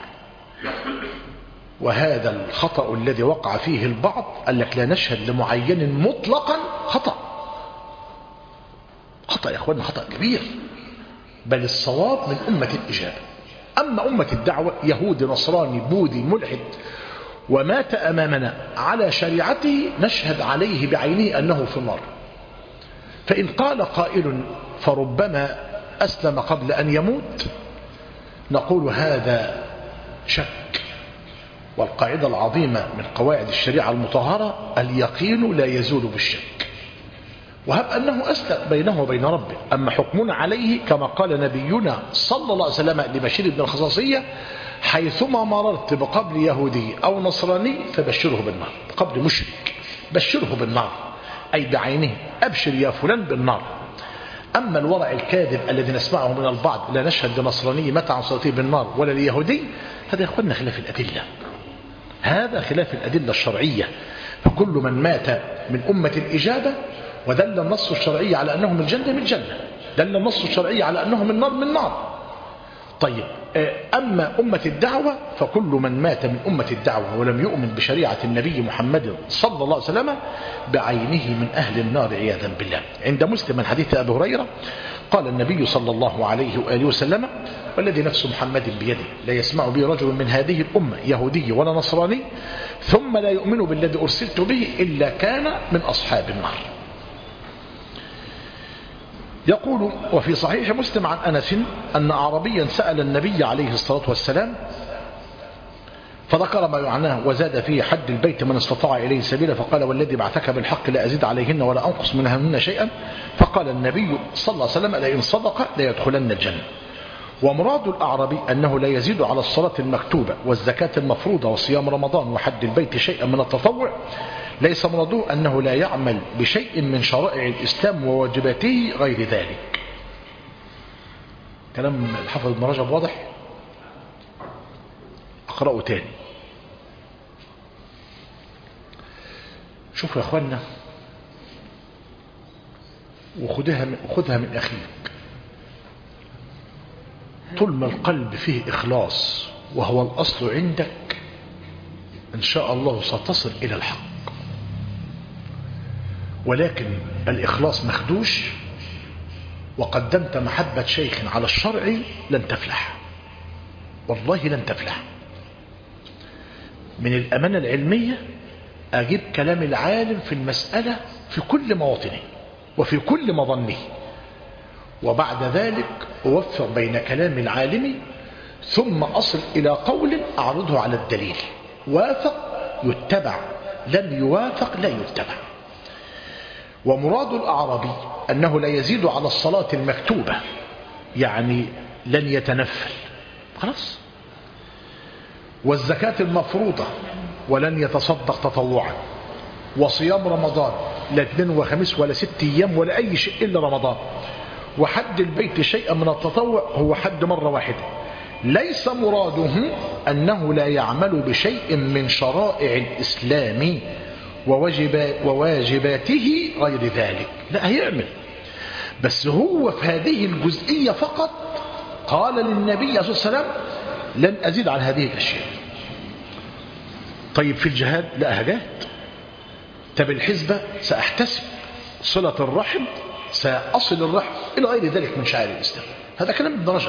وهذا الخطأ الذي وقع فيه البعض قال لك لا نشهد لمعين مطلقا. خطأ يا أخوانا، خطأ كبير. بل الصواب من أمة الإجابة. أما أمة الدعوة يهودي نصراني بوذي ملحد ومات أمامنا على شريعته نشهد عليه بعينه أنه في النار. فإن قال قائل فربما أسلم قبل أن يموت نقول هذا شك. والقاعدة العظيمة من قواعد الشريعة المطهرة اليقين لا يزول بالشك. وهب أنه أسلم بينه وبين ربه. أما حكمنا عليه كما قال نبينا صلى الله عليه وسلم لبشير بن الخصاصية حيثما مررت بقبر يهودي أو نصراني فبشره بالنار. قبر مشرك بشره بالنار أي بعينه أبشر يا فلان بالنار. أما الورع الكاذب الذي نسمعه من البعض لا نشهد لنصراني مات عن صلاته بالنار ولا ليهودي، هذا يخلنا خلاف الأدلة. هذا خلاف الأدلة الشرعية. فكل من مات من أمة الإجابة ودل النص الشرعي على أنه من الجنة من الجنة، دل النص الشرعي على أنه من النار من النار. طيب أما أمة الدعوة فكل من مات من أمة الدعوة ولم يؤمن بشريعة النبي محمد صلى الله عليه وسلم بعينه من أهل النار عياذا بالله. عند مسلم من حديث أبي هريرة قال النبي صلى الله عليه وآله وسلم والذي نفس محمد بيده لا يسمع به رجل من هذه الأمة يهودي ولا نصراني ثم لا يؤمن بالذي أرسلت به إلا كان من أصحاب النار. يقول وفي صحيح مسلم عن أنس أن أعرابيا سأل النبي عليه الصلاة والسلام فذكر ما يعناه وزاد فيه حد البيت من استطاع إليه سبيلا فقال والذي بعثك بالحق لا أزيد عليهن ولا أنقص منهن شيئا. فقال النبي صلى الله عليه وسلم لئن صدق لا يدخلن الجنة. ومراد الأعرابي أنه لا يزيد على الصلاة المكتوبة والزكاة المفروضة وصيام رمضان وحد البيت شيئا من التطوع. ليس مراده أنه لا يعمل بشيء من شرائع الإسلام وواجباته غير ذلك. كلام الحافظ ابن رجب واضح؟ أقرأه تاني. شوفوا يا أخوانا وخذها من أخيك. طول ما القلب فيه إخلاص وهو الأصل عندك إن شاء الله ستصل إلى الحق. ولكن الإخلاص مخدوش وقدمت محبة شيخ على الشرع لن تفلح، والله لن تفلح. من الأمانة العلمية أجيب كلام العالم في المسألة في كل مواطنه وفي كل مظنه، وبعد ذلك أوفق بين كلام العالم ثم أصل إلى قول أعرضه على الدليل، وافق يتبع، لم يوافق لا يتبع. ومراد الأعرابي أنه لا يزيد على الصلاة المكتوبة، يعني لن يتنفل خلاص، والزكاة المفروضة ولن يتصدق تطوعا، وصيام رمضان لا 2 وخميس ولا 6 أيام ولا أي شيء إلا رمضان، وحج البيت شيئا من التطوع هو حج مرة واحدة. ليس مراده أنه لا يعمل بشيء من شرائع الإسلام وواجباته غير ذلك، لا هيعمل، بس هو في هذه الجزئية فقط قال للنبي صلى الله عليه وسلم لن أزيد عن هذه الأشياء. طيب في الجهاد لا هجات، طب الحزبة سأحتسب، صلة الرحم سأصل الرحم، إلى غير ذلك من شعائر الإسلام. هذا كلام ابن رجب.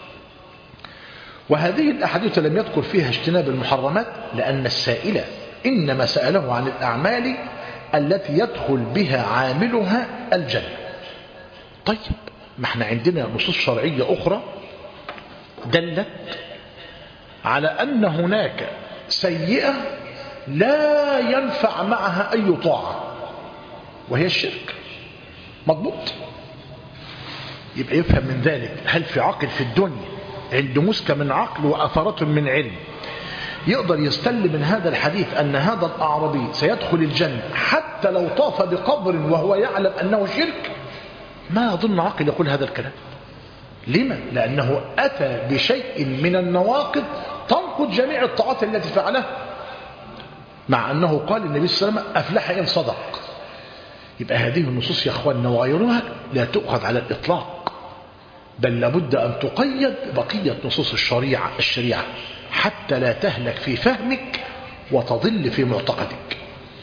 وهذه الأحاديث لم يذكر فيها اجتناب المحرمات، لأن السائل إنما سأله عن الأعمال التي يدخل بها عاملها الجنة. طيب ما احنا عندنا نصوص شرعية أخرى دلت على أن هناك سيئة لا ينفع معها أي طاعة، وهي الشرك. مضبوط؟ يبقى يفهم من ذلك هل في عقل في الدنيا عنده مسكة من عقل وأثرة من علم يقدر يستل من هذا الحديث أن هذا الأعرابي سيدخل الجنة حتى لو طاف بقبر وهو يعلم أنه شرك؟ ما أظن عقل يقول هذا الكلام. لما؟ لأنه أتى بشيء من النواقض تنقض جميع الطاعات التي فعلها، مع أنه قال النبي صلى الله عليه وسلم أفلح إن صدق. يبقى هذه النصوص يا أخواننا وغيرها لا تؤخذ على الإطلاق، بل لابد أن تقيد بقية نصوص الشريعة حتى لا تهلك في فهمك وتضل في معتقدك.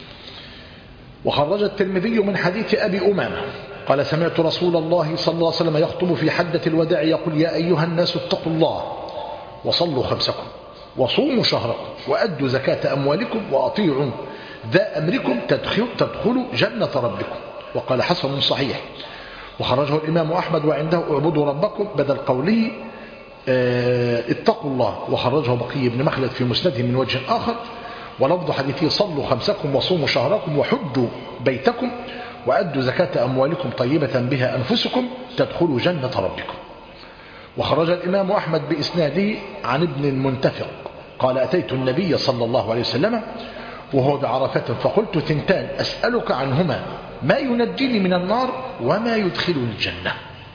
وخرج الترمذي من حديث أبي أمامة قال سمعت رسول الله صلى الله عليه وسلم يخطب في حجة الوداع يقول يا أيها الناس اتقوا الله وصلوا خمسكم وصوموا شهركم وأدوا زكاة أموالكم وأطيعوا ذا أمركم تدخلوا جنة ربكم. وقال حسن صحيح. وخرجه الإمام أحمد وعنده اعبدوا ربكم بدل قوله اتقوا الله. وخرجه بقي بن مخلد في مسنده من وجه آخر، ولفظ حديثه صلوا خمسكم وصوموا شهركم وحجوا بيتكم وأدوا زكاة أموالكم طيبة بها أنفسكم تدخلوا جنة ربكم. وخرج الإمام أحمد بإسناده عن ابن المنتفق قال أتيت النبي صلى الله عليه وسلم وهو بعرفة فقلت ثنتان أسألك عنهما ما ينجيني من النار وما يدخلني الجنة.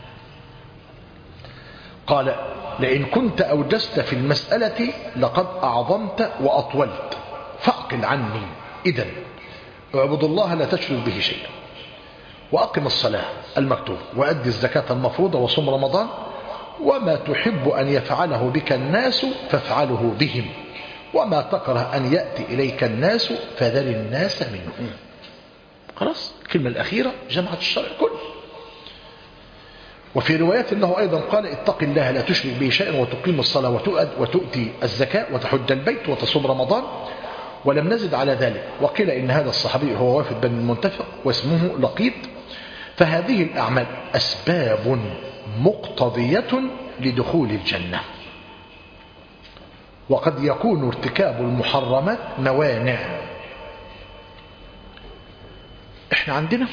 قال لئن كنت أوجست في المسألة لقد أعظمت وأطولت فأقل عني. إذن اعبد الله لا تشرك به شيئا، وأقم الصلاة المكتوب، وأدي الزكاة المفروضة، وصم رمضان، وما تحب أن يفعله بك الناس فافعله بهم، وما تكره أن يأتي إليك الناس فذل الناس منهم. خلاص الكلمة الأخيرة جمعت الشرع كله. وفي روايات أنه أيضا قال اتق الله لا تشرك به شيئا وتقيم الصلاة وتؤتي الزكاة وتحج البيت وتصوم رمضان، ولم نزد على ذلك. وقيل إن هذا الصحابي هو وافد بن المنتفق واسمه لقيط. فهذه الأعمال أسباب مقتضية لدخول الجنة، وقد يكون ارتكاب المحرمات موانع. احنا عندنا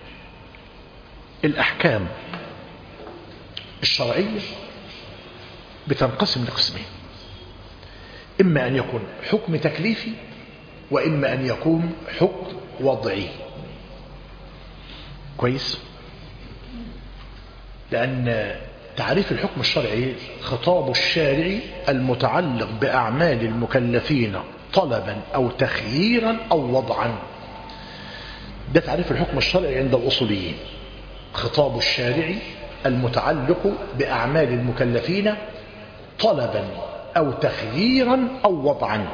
الأحكام الشرعية بتنقسم لقسمين، إما أن يكون حكم تكليفي وإما أن يكون حكم وضعي. كويس؟ لأن تعريف الحكم الشرعي خطاب الشارع المتعلق بأعمال المكلفين طلبا أو تخييرا أو وضعا. ده تعريف الحكم الشرعي عند الأصوليين، خطاب الشارع المتعلق بأعمال المكلفين طلبا أو تخييرا أو وضعا.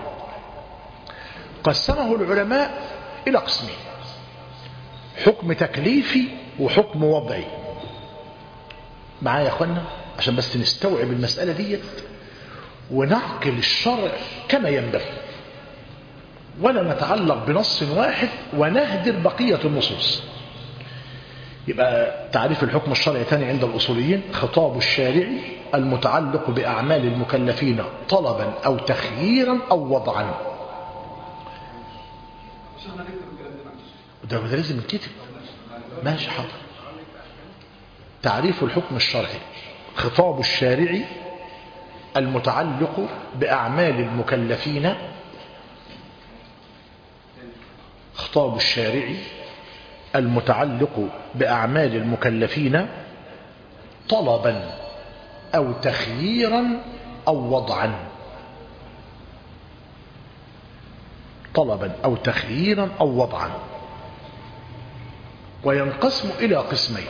قسمه العلماء إلى قسمين، حكم تكليفي وحكم وضعي. معايا يا أخوانا عشان بس نستوعب المسألة ديت ونعقل الشرع كما ينبغي. ولا نتعلق بنص واحد ونهدر بقية النصوص. يبقى تعريف الحكم الشرعي تاني عند الأصوليين: خطاب الشارع المتعلق بأعمال المكلفين طلبا أو تخييرا أو وضعا. ده لازم الكتب. ماشي حاضر. تعريف الحكم الشرعي: خطاب الشارع المتعلق بأعمال المكلفين، خطاب الشارع المتعلق بأعمال المكلفين طلبا أو تخييرا أو وضعا. طلبا أو تخييرا أو وضعا. وينقسم إلى قسمين: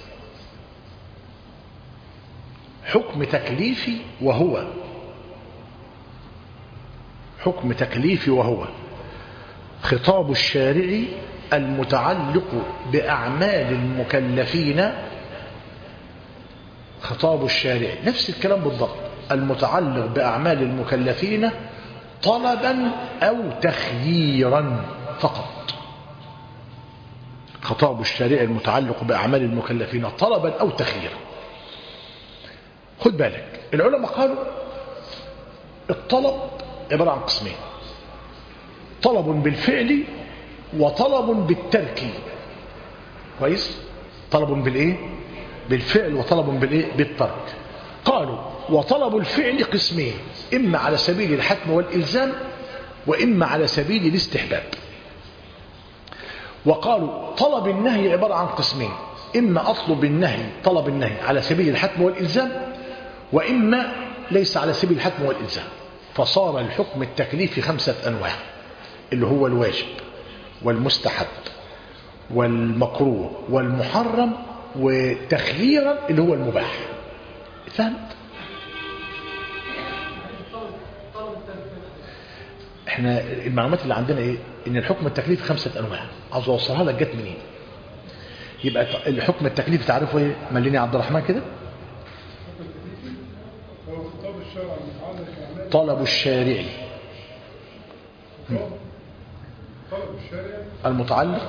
حكم تكليفي وهو خطاب الشارع المتعلق بأعمال المكلفين. خطاب الشارع نفس الكلام بالضبط، المتعلق بأعمال المكلفين طلبا أو تخييرا فقط. خطاب الشارع المتعلق بأعمال المكلفين طلبا أو تخييرا. خد بالك، العلماء قالوا الطلب عبارة عن قسمين: طلب بالفعل وطلب بالترك. كويس؟ طلب بالايه؟ بالفعل وطلب بالايه؟ بالترك. قالوا وطلب الفعل قسمين: إما على سبيل الحتم والإلزام وإما على سبيل الاستحباب. وقالوا طلب النهي عبارة عن قسمين: إما أطلب النهي، طلب النهي على سبيل الحتم والإلزام، وإما ليس على سبيل الحتم والإلزام. فصار الحكم التكليفي 5 أنواع، اللي هو الواجب والمستحب والمكروه والمحرم، وتخييرا اللي هو المباح. فهمت؟ احنا المعلومات اللي عندنا ايه؟ ان الحكم التكليفي 5 أنواع. عاوز اوصلها لك جت منين؟ يبقى الحكم التكليفي تعرفه ايه؟ مليني عبد الرحمن كده. طلب الشارع المتعلق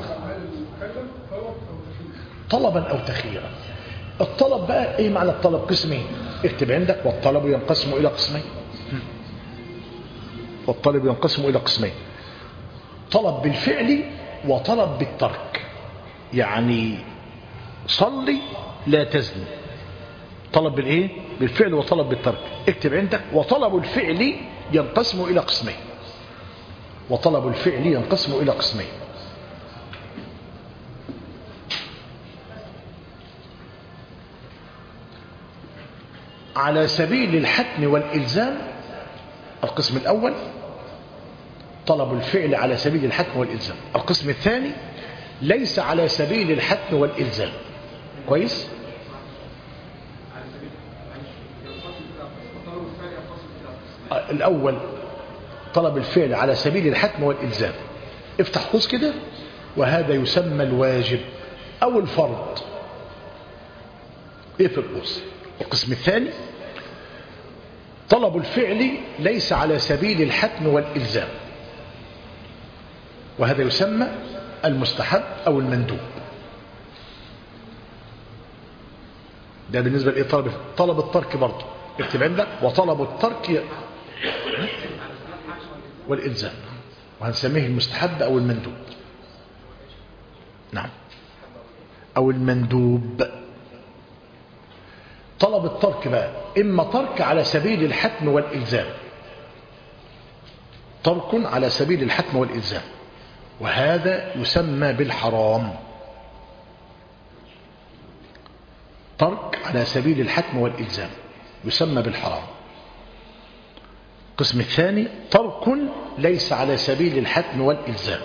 طلبا أو تخييرا. الطلب بقى ايه معنى الطلب؟ قسمين، اكتب عندك: والطلب ينقسم إلى قسمين. والطلب ينقسم إلى قسمين: طلب بالفعل وطلب بالترك. يعني صلي لا تزني، طلب بالايه؟ بالفعل وطلب بالترك. اكتب عندك: وطلب الفعل ينقسم إلى قسمين. وطلب الفعل ينقسم إلى قسمين: على سبيل الحتم والإلزام. القسم الأول طلب الفعل على سبيل الحتم والإلزام. القسم الثاني ليس على سبيل الحتم والإلزام. كويس؟ الأول طلب الفعل على سبيل الحتم والإلزام، افتح قوس كده: وهذا يسمى الواجب أو الفرض. ايه في القوس؟ القسم الثاني طلب الفعل ليس على سبيل الحتم والإلزام، وهذا يسمى المستحب أو المندوب. ده بالنسبة لإيه؟ طلب الترك برضه اكتب عندك: وطلب الترك والإلزام، وهنسميه المستحب أو المندوب. نعم، أو المندوب. طلب الترك بقى إما ترك على سبيل الحتم والإلزام، ترك على سبيل الحتم والإلزام، وهذا يسمى بالحرام. ترك على سبيل الحتم والإلزام يسمى بالحرام. القسم الثاني ترك ليس على سبيل الحتم والإلزام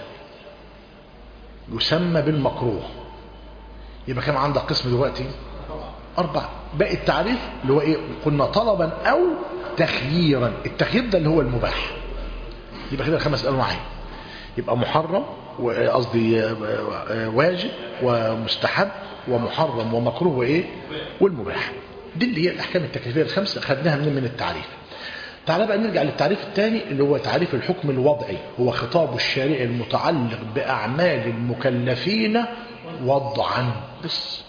يسمى بالمكروه. يبقى كم عندك قسم دلوقتي؟ 4. باقي التعريف اللي هو ايه؟ قلنا طلبا أو تخييرا. التخيير ده اللي هو المباح. يبقى كده 5 أنواع. يبقى محرم، قصدي واجب ومستحب ومحرم ومكروه وايه؟ والمباح. دي اللي هي الأحكام التكليفية 5 خدناها من التعريف. تعال بقى نرجع للتعريف الثاني اللي هو تعريف الحكم الوضعي. هو خطاب الشارع المتعلق بأعمال المكلفين وضعا بس.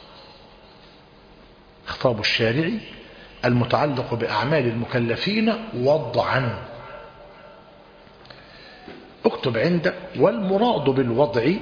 خطاب الشارع المتعلق بأعمال المكلفين وضعا. اكتب عندك والمراد بالوضع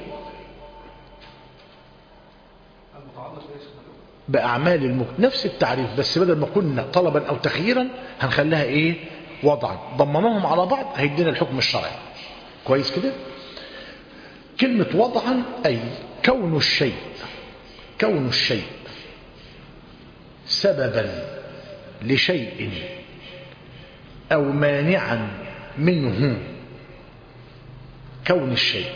بأعمال نفس التعريف، بس بدل ما كنا طلبا أو تخييرا هنخليها إيه؟ وضعا. ضمناهم على بعض هيدينا الحكم الشرعي. كويس كده؟ كلمة وضعا أي كون الشيء سببا لشيء أو مانعا منه. كون الشيء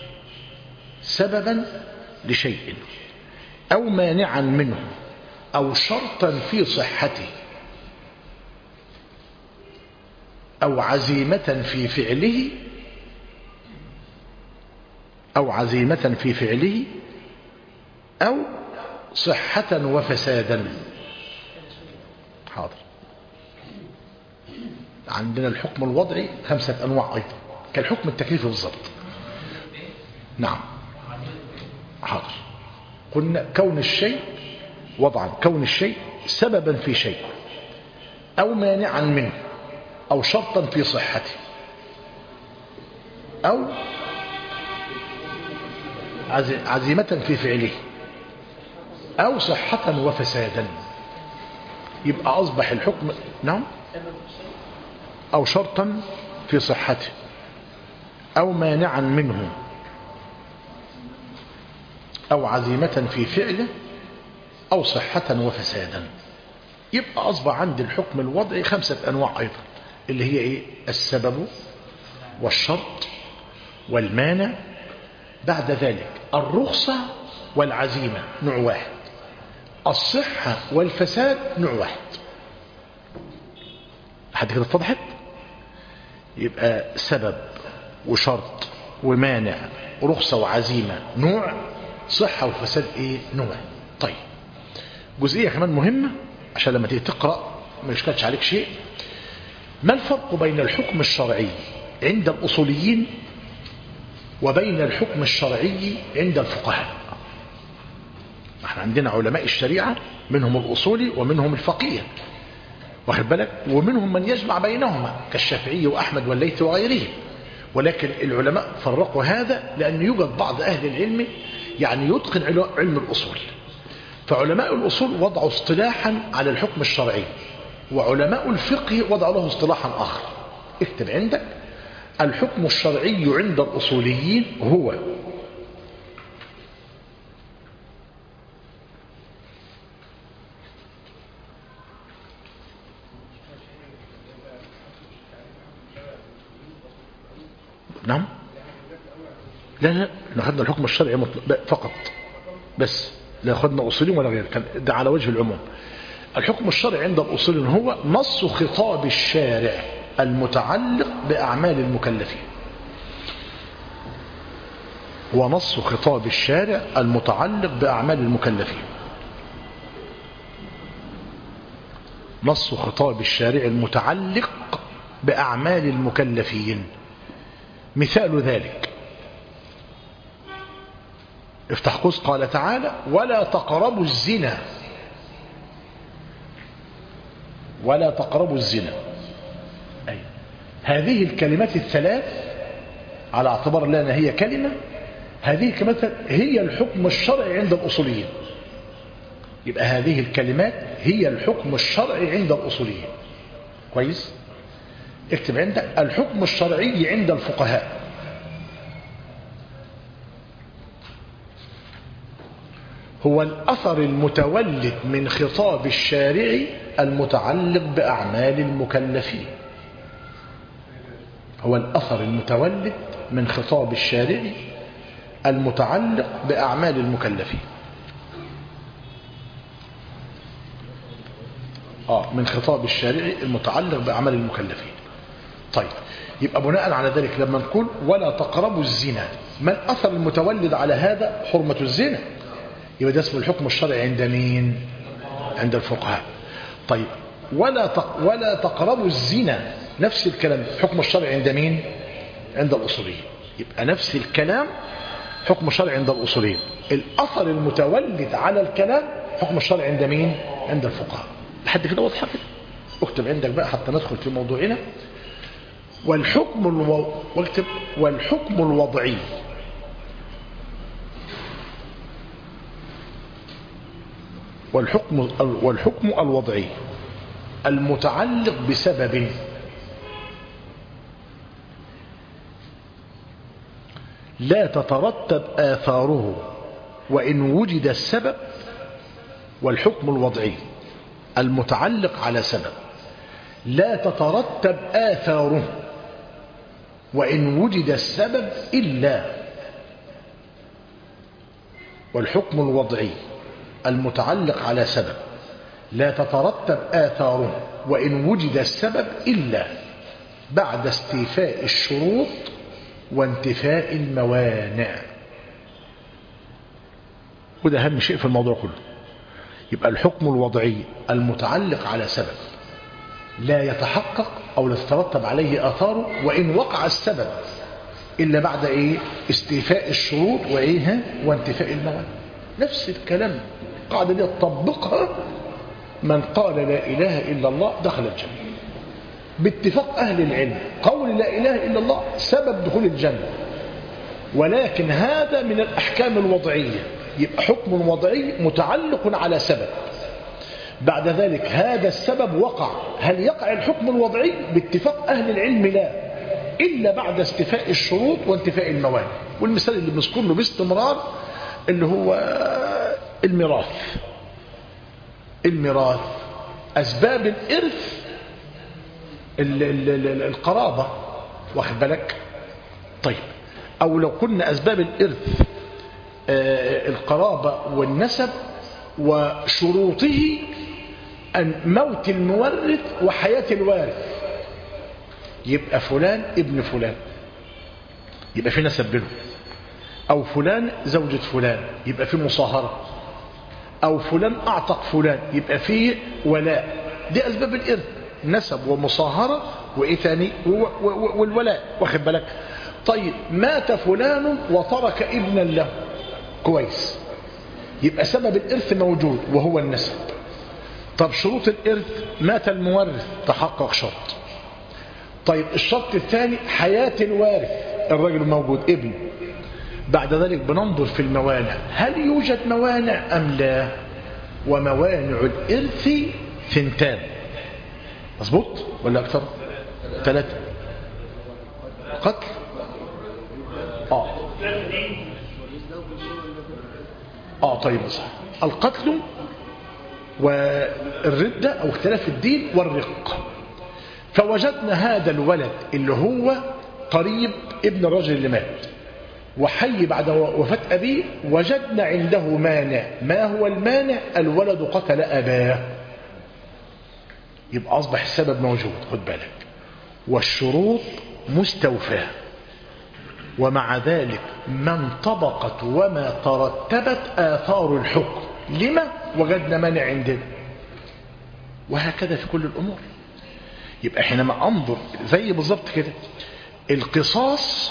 سببا لشيء أو مانعا منه أو شرطا في صحته أو عزيمة في فعله أو صحة وفسادا. حاضر. عندنا الحكم الوضعي 5 أنواع أيضا كالحكم التكليفي بالضبط. نعم. حاضر. قلنا كون الشيء وضعا، كون الشيء سببا في شيء أو مانعا منه أو شرطا في صحته أو عزيمة في فعله أو صحة وفسادا. يبقى أصبح الحكم نعم أو شرطا في صحته أو مانعا منه أو عزيمة في فعله أو صحة وفسادا. يبقى أصبح عند الحكم الوضعي 5 أنواع أيضا اللي هي إيه؟ السبب والشرط والمانع. بعد ذلك الرخصة والعزيمة نوع واحد، الصحة والفساد نوع واحد. لحد كده اتضحت؟ يبقى سبب وشرط ومانع ورخصة وعزيمة نوع، صحة وفساد ايه؟ نوع. طيب جزئية كمان مهمة عشان لما تيجي تقرأ ما يشكلش عليك شيء. ما الفرق بين الحكم الشرعي عند الأصوليين وبين الحكم الشرعي عند الفقهاء؟ احنا عندنا علماء الشريعة منهم الأصولي ومنهم الفقيه، واخد بالك، ومنهم من يجمع بينهما كالشافعي وأحمد والليث وغيرهم. ولكن العلماء فرقوا هذا لأن يوجد بعض أهل العلم يعني يتقن علم الأصول. فعلماء الأصول وضعوا اصطلاحا على الحكم الشرعي، وعلماء الفقه وضعوا له اصطلاحا آخر. اكتب عندك الحكم الشرعي عند الأصوليين هو نعم لا أخذنا الحكم الشرعي فقط بس، لا أخذنا أصولين ولا غير، ده على وجه العموم. الحكم الشرعي عند الأصولين هو نص خطاب الشارع المتعلق بأعمال المكلفين. هو نص خطاب الشارع المتعلق بأعمال المكلفين. نص خطاب الشارع المتعلق بأعمال المكلفين. مثال ذلك افتح قوس قال تعالى ولا تقربوا الزنا. ولا تقربوا الزنا. أي هذه الكلمات الثلاث على اعتبار لنا هي كلمة، هذه الكلمات هي الحكم الشرعي عند الأصوليين. يبقى هذه الكلمات هي الحكم الشرعي عند الأصوليين. كويس؟ اكتب عندك الحكم الشرعي عند الفقهاء هو الأثر المتولد من خطاب الشارع المتعلق بأعمال المكلفين. هو الأثر المتولد من خطاب الشارع المتعلق بأعمال المكلفين. من خطاب الشارع المتعلق بأعمال المكلفين. طيب يبقى بناء على ذلك لما نقول ولا تقربوا الزنا، ما الأثر المتولد على هذا؟ حرمة الزنا. يبقى ده اسمه الحكم الشرعي عند مين؟ عند الفقهاء. طيب ولا تقربوا الزنا، نفس الكلام حكم الشرع عند مين؟ عند الأصوليين. يبقى نفس الكلام حكم الشرع عند الأصوليين. الأثر المتولد على الكلام حكم الشرع عند مين؟ عند الفقهاء. لحد كده واضحة كده؟ اكتب عندك بقى حتى ندخل في موضوعنا. واكتب والحكم الوضعي والحكم الوضعي المتعلق بسبب لا تترتب آثاره وإن وجد السبب. والحكم الوضعي المتعلق على سبب لا تترتب آثاره وإن وجد السبب إلا. والحكم الوضعي المتعلق على سبب لا تترتب آثاره وإن وجد السبب إلا بعد استيفاء الشروط وانتفاء الموانع. وده أهم شيء في الموضوع كله. يبقى الحكم الوضعي المتعلق على سبب لا يتحقق أو لا تترتب عليه آثاره وإن وقع السبب إلا بعد استيفاء الشروط وانتفاء الموانع. نفس الكلام القاعدة دي تطبقها من قال لا إله إلا الله دخل الجنة باتفاق أهل العلم. قول لا إله إلا الله سبب دخول الجنة، ولكن هذا من الأحكام الوضعية. يبقى حكم وضعي متعلق على سبب، بعد ذلك هذا السبب وقع. هل يقع الحكم الوضعي؟ باتفاق أهل العلم لا، إلا بعد استيفاء الشروط وانتفاء الموانع. والمثال اللي بنذكر له باستمرار اللي هو الميراث. أسباب الإرث القرابة، واخد بالك؟ طيب، أو لو كنا أسباب الإرث القرابة والنسب وشروطه أن موت المورث وحياة الوارث، يبقى فلان ابن فلان يبقى في نسب بينهم، أو فلان زوجة فلان يبقى في مصاهرة، أو فلان أعتق فلان يبقى فيه ولاء. دي أسباب الإرث، نسب ومصاهرة وإيه ثاني والولاء، واخد بالك؟ طيب، مات فلان وترك ابنا له، كويس، يبقى سبب الإرث موجود وهو النسب. طب شروط الإرث، مات المورث، تحقق شرط. طيب الشرط الثاني حياة الوارث، الرجل موجود ابن. بعد ذلك بننظر في الموانع، هل يوجد موانع أم لا؟ وموانع الإرث 2، مظبوط ولا أكثر؟ 3. قتل، طيب صح، القتل والردة أو اختلاف الدين والرق. فوجدنا هذا الولد اللي هو قريب ابن الرجل اللي مات وحي بعد وفاة أبيه، وجدنا عنده مانع. ما هو المانع؟ الولد قتل أباه، يبقى أصبح السبب موجود، خد بالك، والشروط مستوفاة، ومع ذلك ما انطبقت وما ترتبت آثار الحكم. لما؟ وجدنا مانع عندنا. وهكذا في كل الأمور. يبقى حينما أنظر زي بالضبط كده، القصاص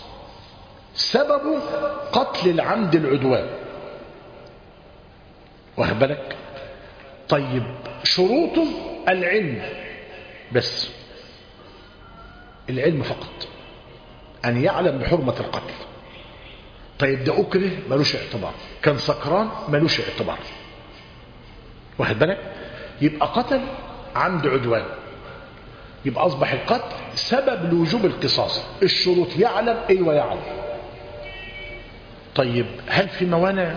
سببه قتل العمد العدوان، واخد بالك؟ طيب شروطه العلم، بس العلم فقط، أن يعلم بحرمة القتل. طيب ده أكره، ملوش اعتبار، كان سكران، ملوش اعتبار، واخد بالك؟ يبقى قتل عمد عدوان، يبقى أصبح القتل سبب لوجوب القصاص. الشروط يعلم، أيوة يعلم. طيب هل في موانع؟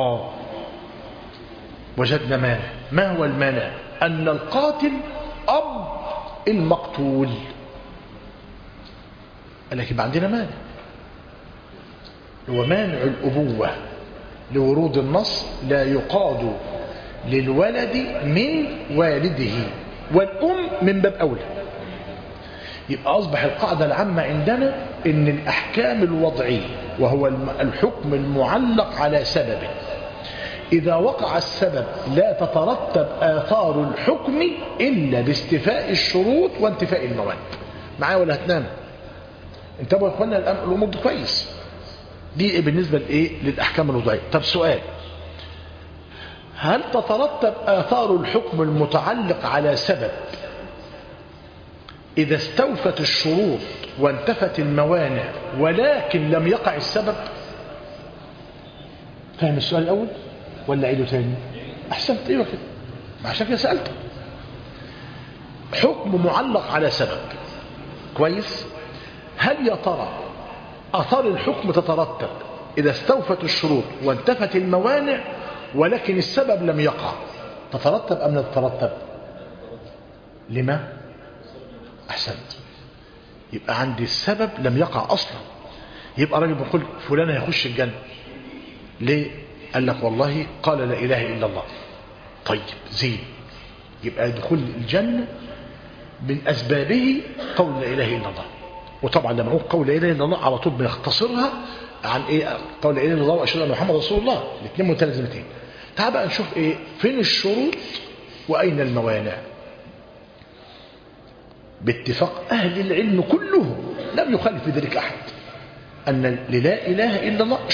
وجدنا مانع. ما هو المانع؟ أن القاتل أب المقتول. لكن عندنا مانع، هو مانع الأبوة لورود النص: لا يقاد للولد من والده، والأم من باب أولى. يبقى أصبح القاعدة العامة عندنا إن الأحكام الوضعية، وهو الحكم المعلق على سببه، إذا وقع السبب لا تترتب آثار الحكم إلا باستيفاء الشروط وانتفاء الموانع. معايا ولا هتنام؟ انتبهوا يا اخوانا الأمور دي كويس. دي بالنسبة للأحكام الوضعية. طب سؤال، هل تترتب آثار الحكم المتعلق على سبب إذا استوفت الشروط وانتفت الموانع ولكن لم يقع السبب؟ فاهم السؤال الأول ولا عيده تاني؟ أحسنت. أيوة كده، عشان كده سألت. حكم معلق على سبب، كويس. هل يا ترى آثار الحكم تترتب إذا استوفت الشروط وانتفت الموانع ولكن السبب لم يقع؟ تترتب أم لا تترتب؟ لما؟ أحسنت. يبقى عندي السبب لم يقع أصلا. يبقى راجل بيقول فلان هيخش الجنة، ليه؟ قال لك والله قال لا إله إلا الله. طيب زين، يبقى دخول الجنة من أسبابه قول لا إله إلا الله. وطبعا لما نقول قول لا إله إلا الله على طول بنختصرها عن قول لا إله إلا الله وأشهد أن محمد رسول الله، الاثنين متلازمتين. تعال بقى نشوف فين الشروط وأين الموانع. باتفاق أهل العلم كلهم لم يخالف في ذلك أحد أن لا إله إلا الله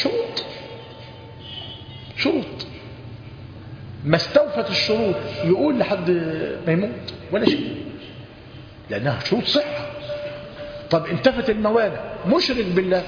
شروط ما استوفت الشروط يقول لحد ما يموت ولا شيء، لأنها شروط صحة. طب انتفت الموانع، مشرك بالله،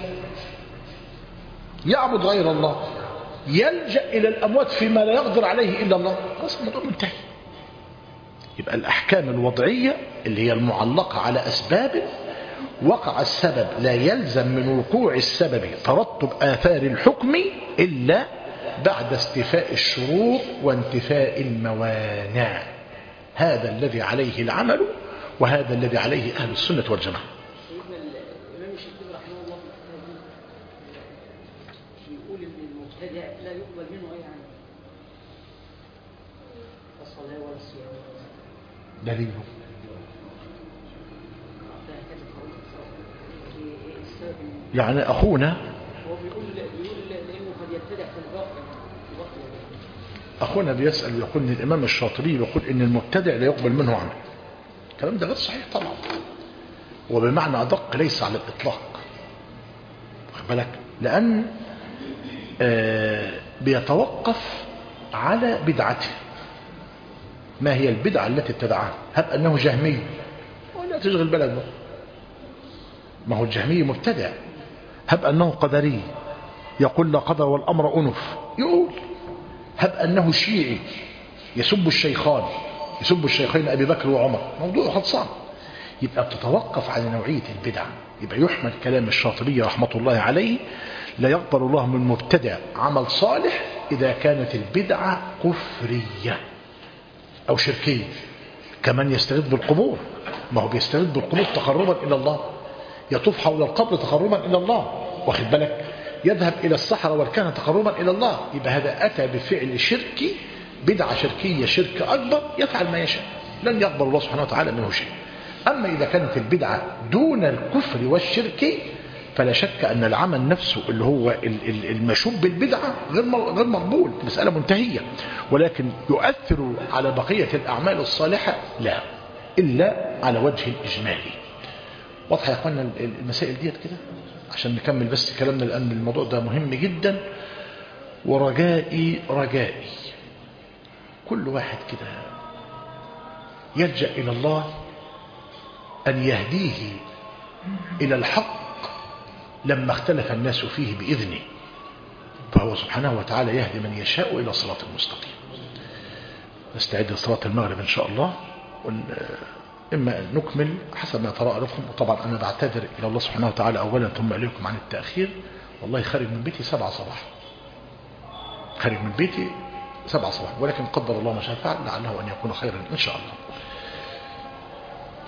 يعبد غير الله، يلجأ إلى الأموات فيما لا يقدر عليه إلا الله، خلاص الموضوع منتهي. يبقى الأحكام الوضعية اللي هي المعلقة على أسباب وقع السبب لا يلزم من وقوع السبب ترتب آثار الحكم إلا بعد استيفاء الشروط وانتفاء الموانع. هذا الذي عليه العمل وهذا الذي عليه أهل السنة والجماعة. سيدنا الإمام الشافعي رحمه الله يقول إن المبتدع لا يقبل منه أي عمل، لا الصلاة ولا الصيام. دليله يعني أخونا هو بيقول لأنه قد يبتدع في الباطل. أخونا بيسأل يقول إن الإمام الشاطبي يقول إن المبتدع لا يقبل منه عمل. الكلام ده غير صحيح طبعا، وبمعنى أدق ليس على الإطلاق، واخد بالك؟ لأن بيتوقف على بدعته. ما هي البدعة التي ابتدعها؟ هب أنه جهمي ولا تشغل بالك بقى، ما هو الجهمي مبتدع. هب أنه قدري يقول لا قدر والأمر أنف، يقول. هب أنه شيعي يسب الشيخين أبي بكر وعمر، موضوع خلصان. يبقى بتتوقف على نوعية البدعة. يبقى يحمل كلام الشاطبي رحمة الله عليه لا يقبل الله من مبتدع عمل صالح إذا كانت البدعة كفرية أو شركية. كمان يستغيث بالقبور، ما هو بيستغيث بالقبور تقربا إلى الله، يطوف حول القبر تقربا إلى الله، واخد بالك؟ يذهب إلى الصحراء والكهنة تقربا إلى الله. يبقى هذا أتى بفعل شركي، بدعة شركية، شرك أكبر، يفعل ما يشاء، لن يقبل الله سبحانه وتعالى منه شيء. أما إذا كانت البدعة دون الكفر والشرك فلا شك أن العمل نفسه اللي هو المشوب بالبدعة غير مقبول، مسألة منتهية. ولكن يؤثر على بقية الأعمال الصالحة لا، إلا على وجه الإجمالي. واضح يا أخوانا المسائل ديت كده؟ عشان نكمل بس كلامنا، لأن الموضوع ده مهم جدا. ورجائي كل واحد كده يلجأ إلى الله أن يهديه إلى الحق لما اختلف الناس فيه بإذنه، فهو سبحانه وتعالى يهدي من يشاء إلى صراط المستقيم. نستعد لصلاة المغرب إن شاء الله، إما أن نكمل حسب ما ترى لكم. وطبعا أنا بعتذر إلى الله سبحانه وتعالى أولا ثم إليكم عن التأخير. والله خارج من بيتي 7 صباحا، ولكن قدر الله ما شاء فعل، لعله أن يكون خيرا إن شاء الله.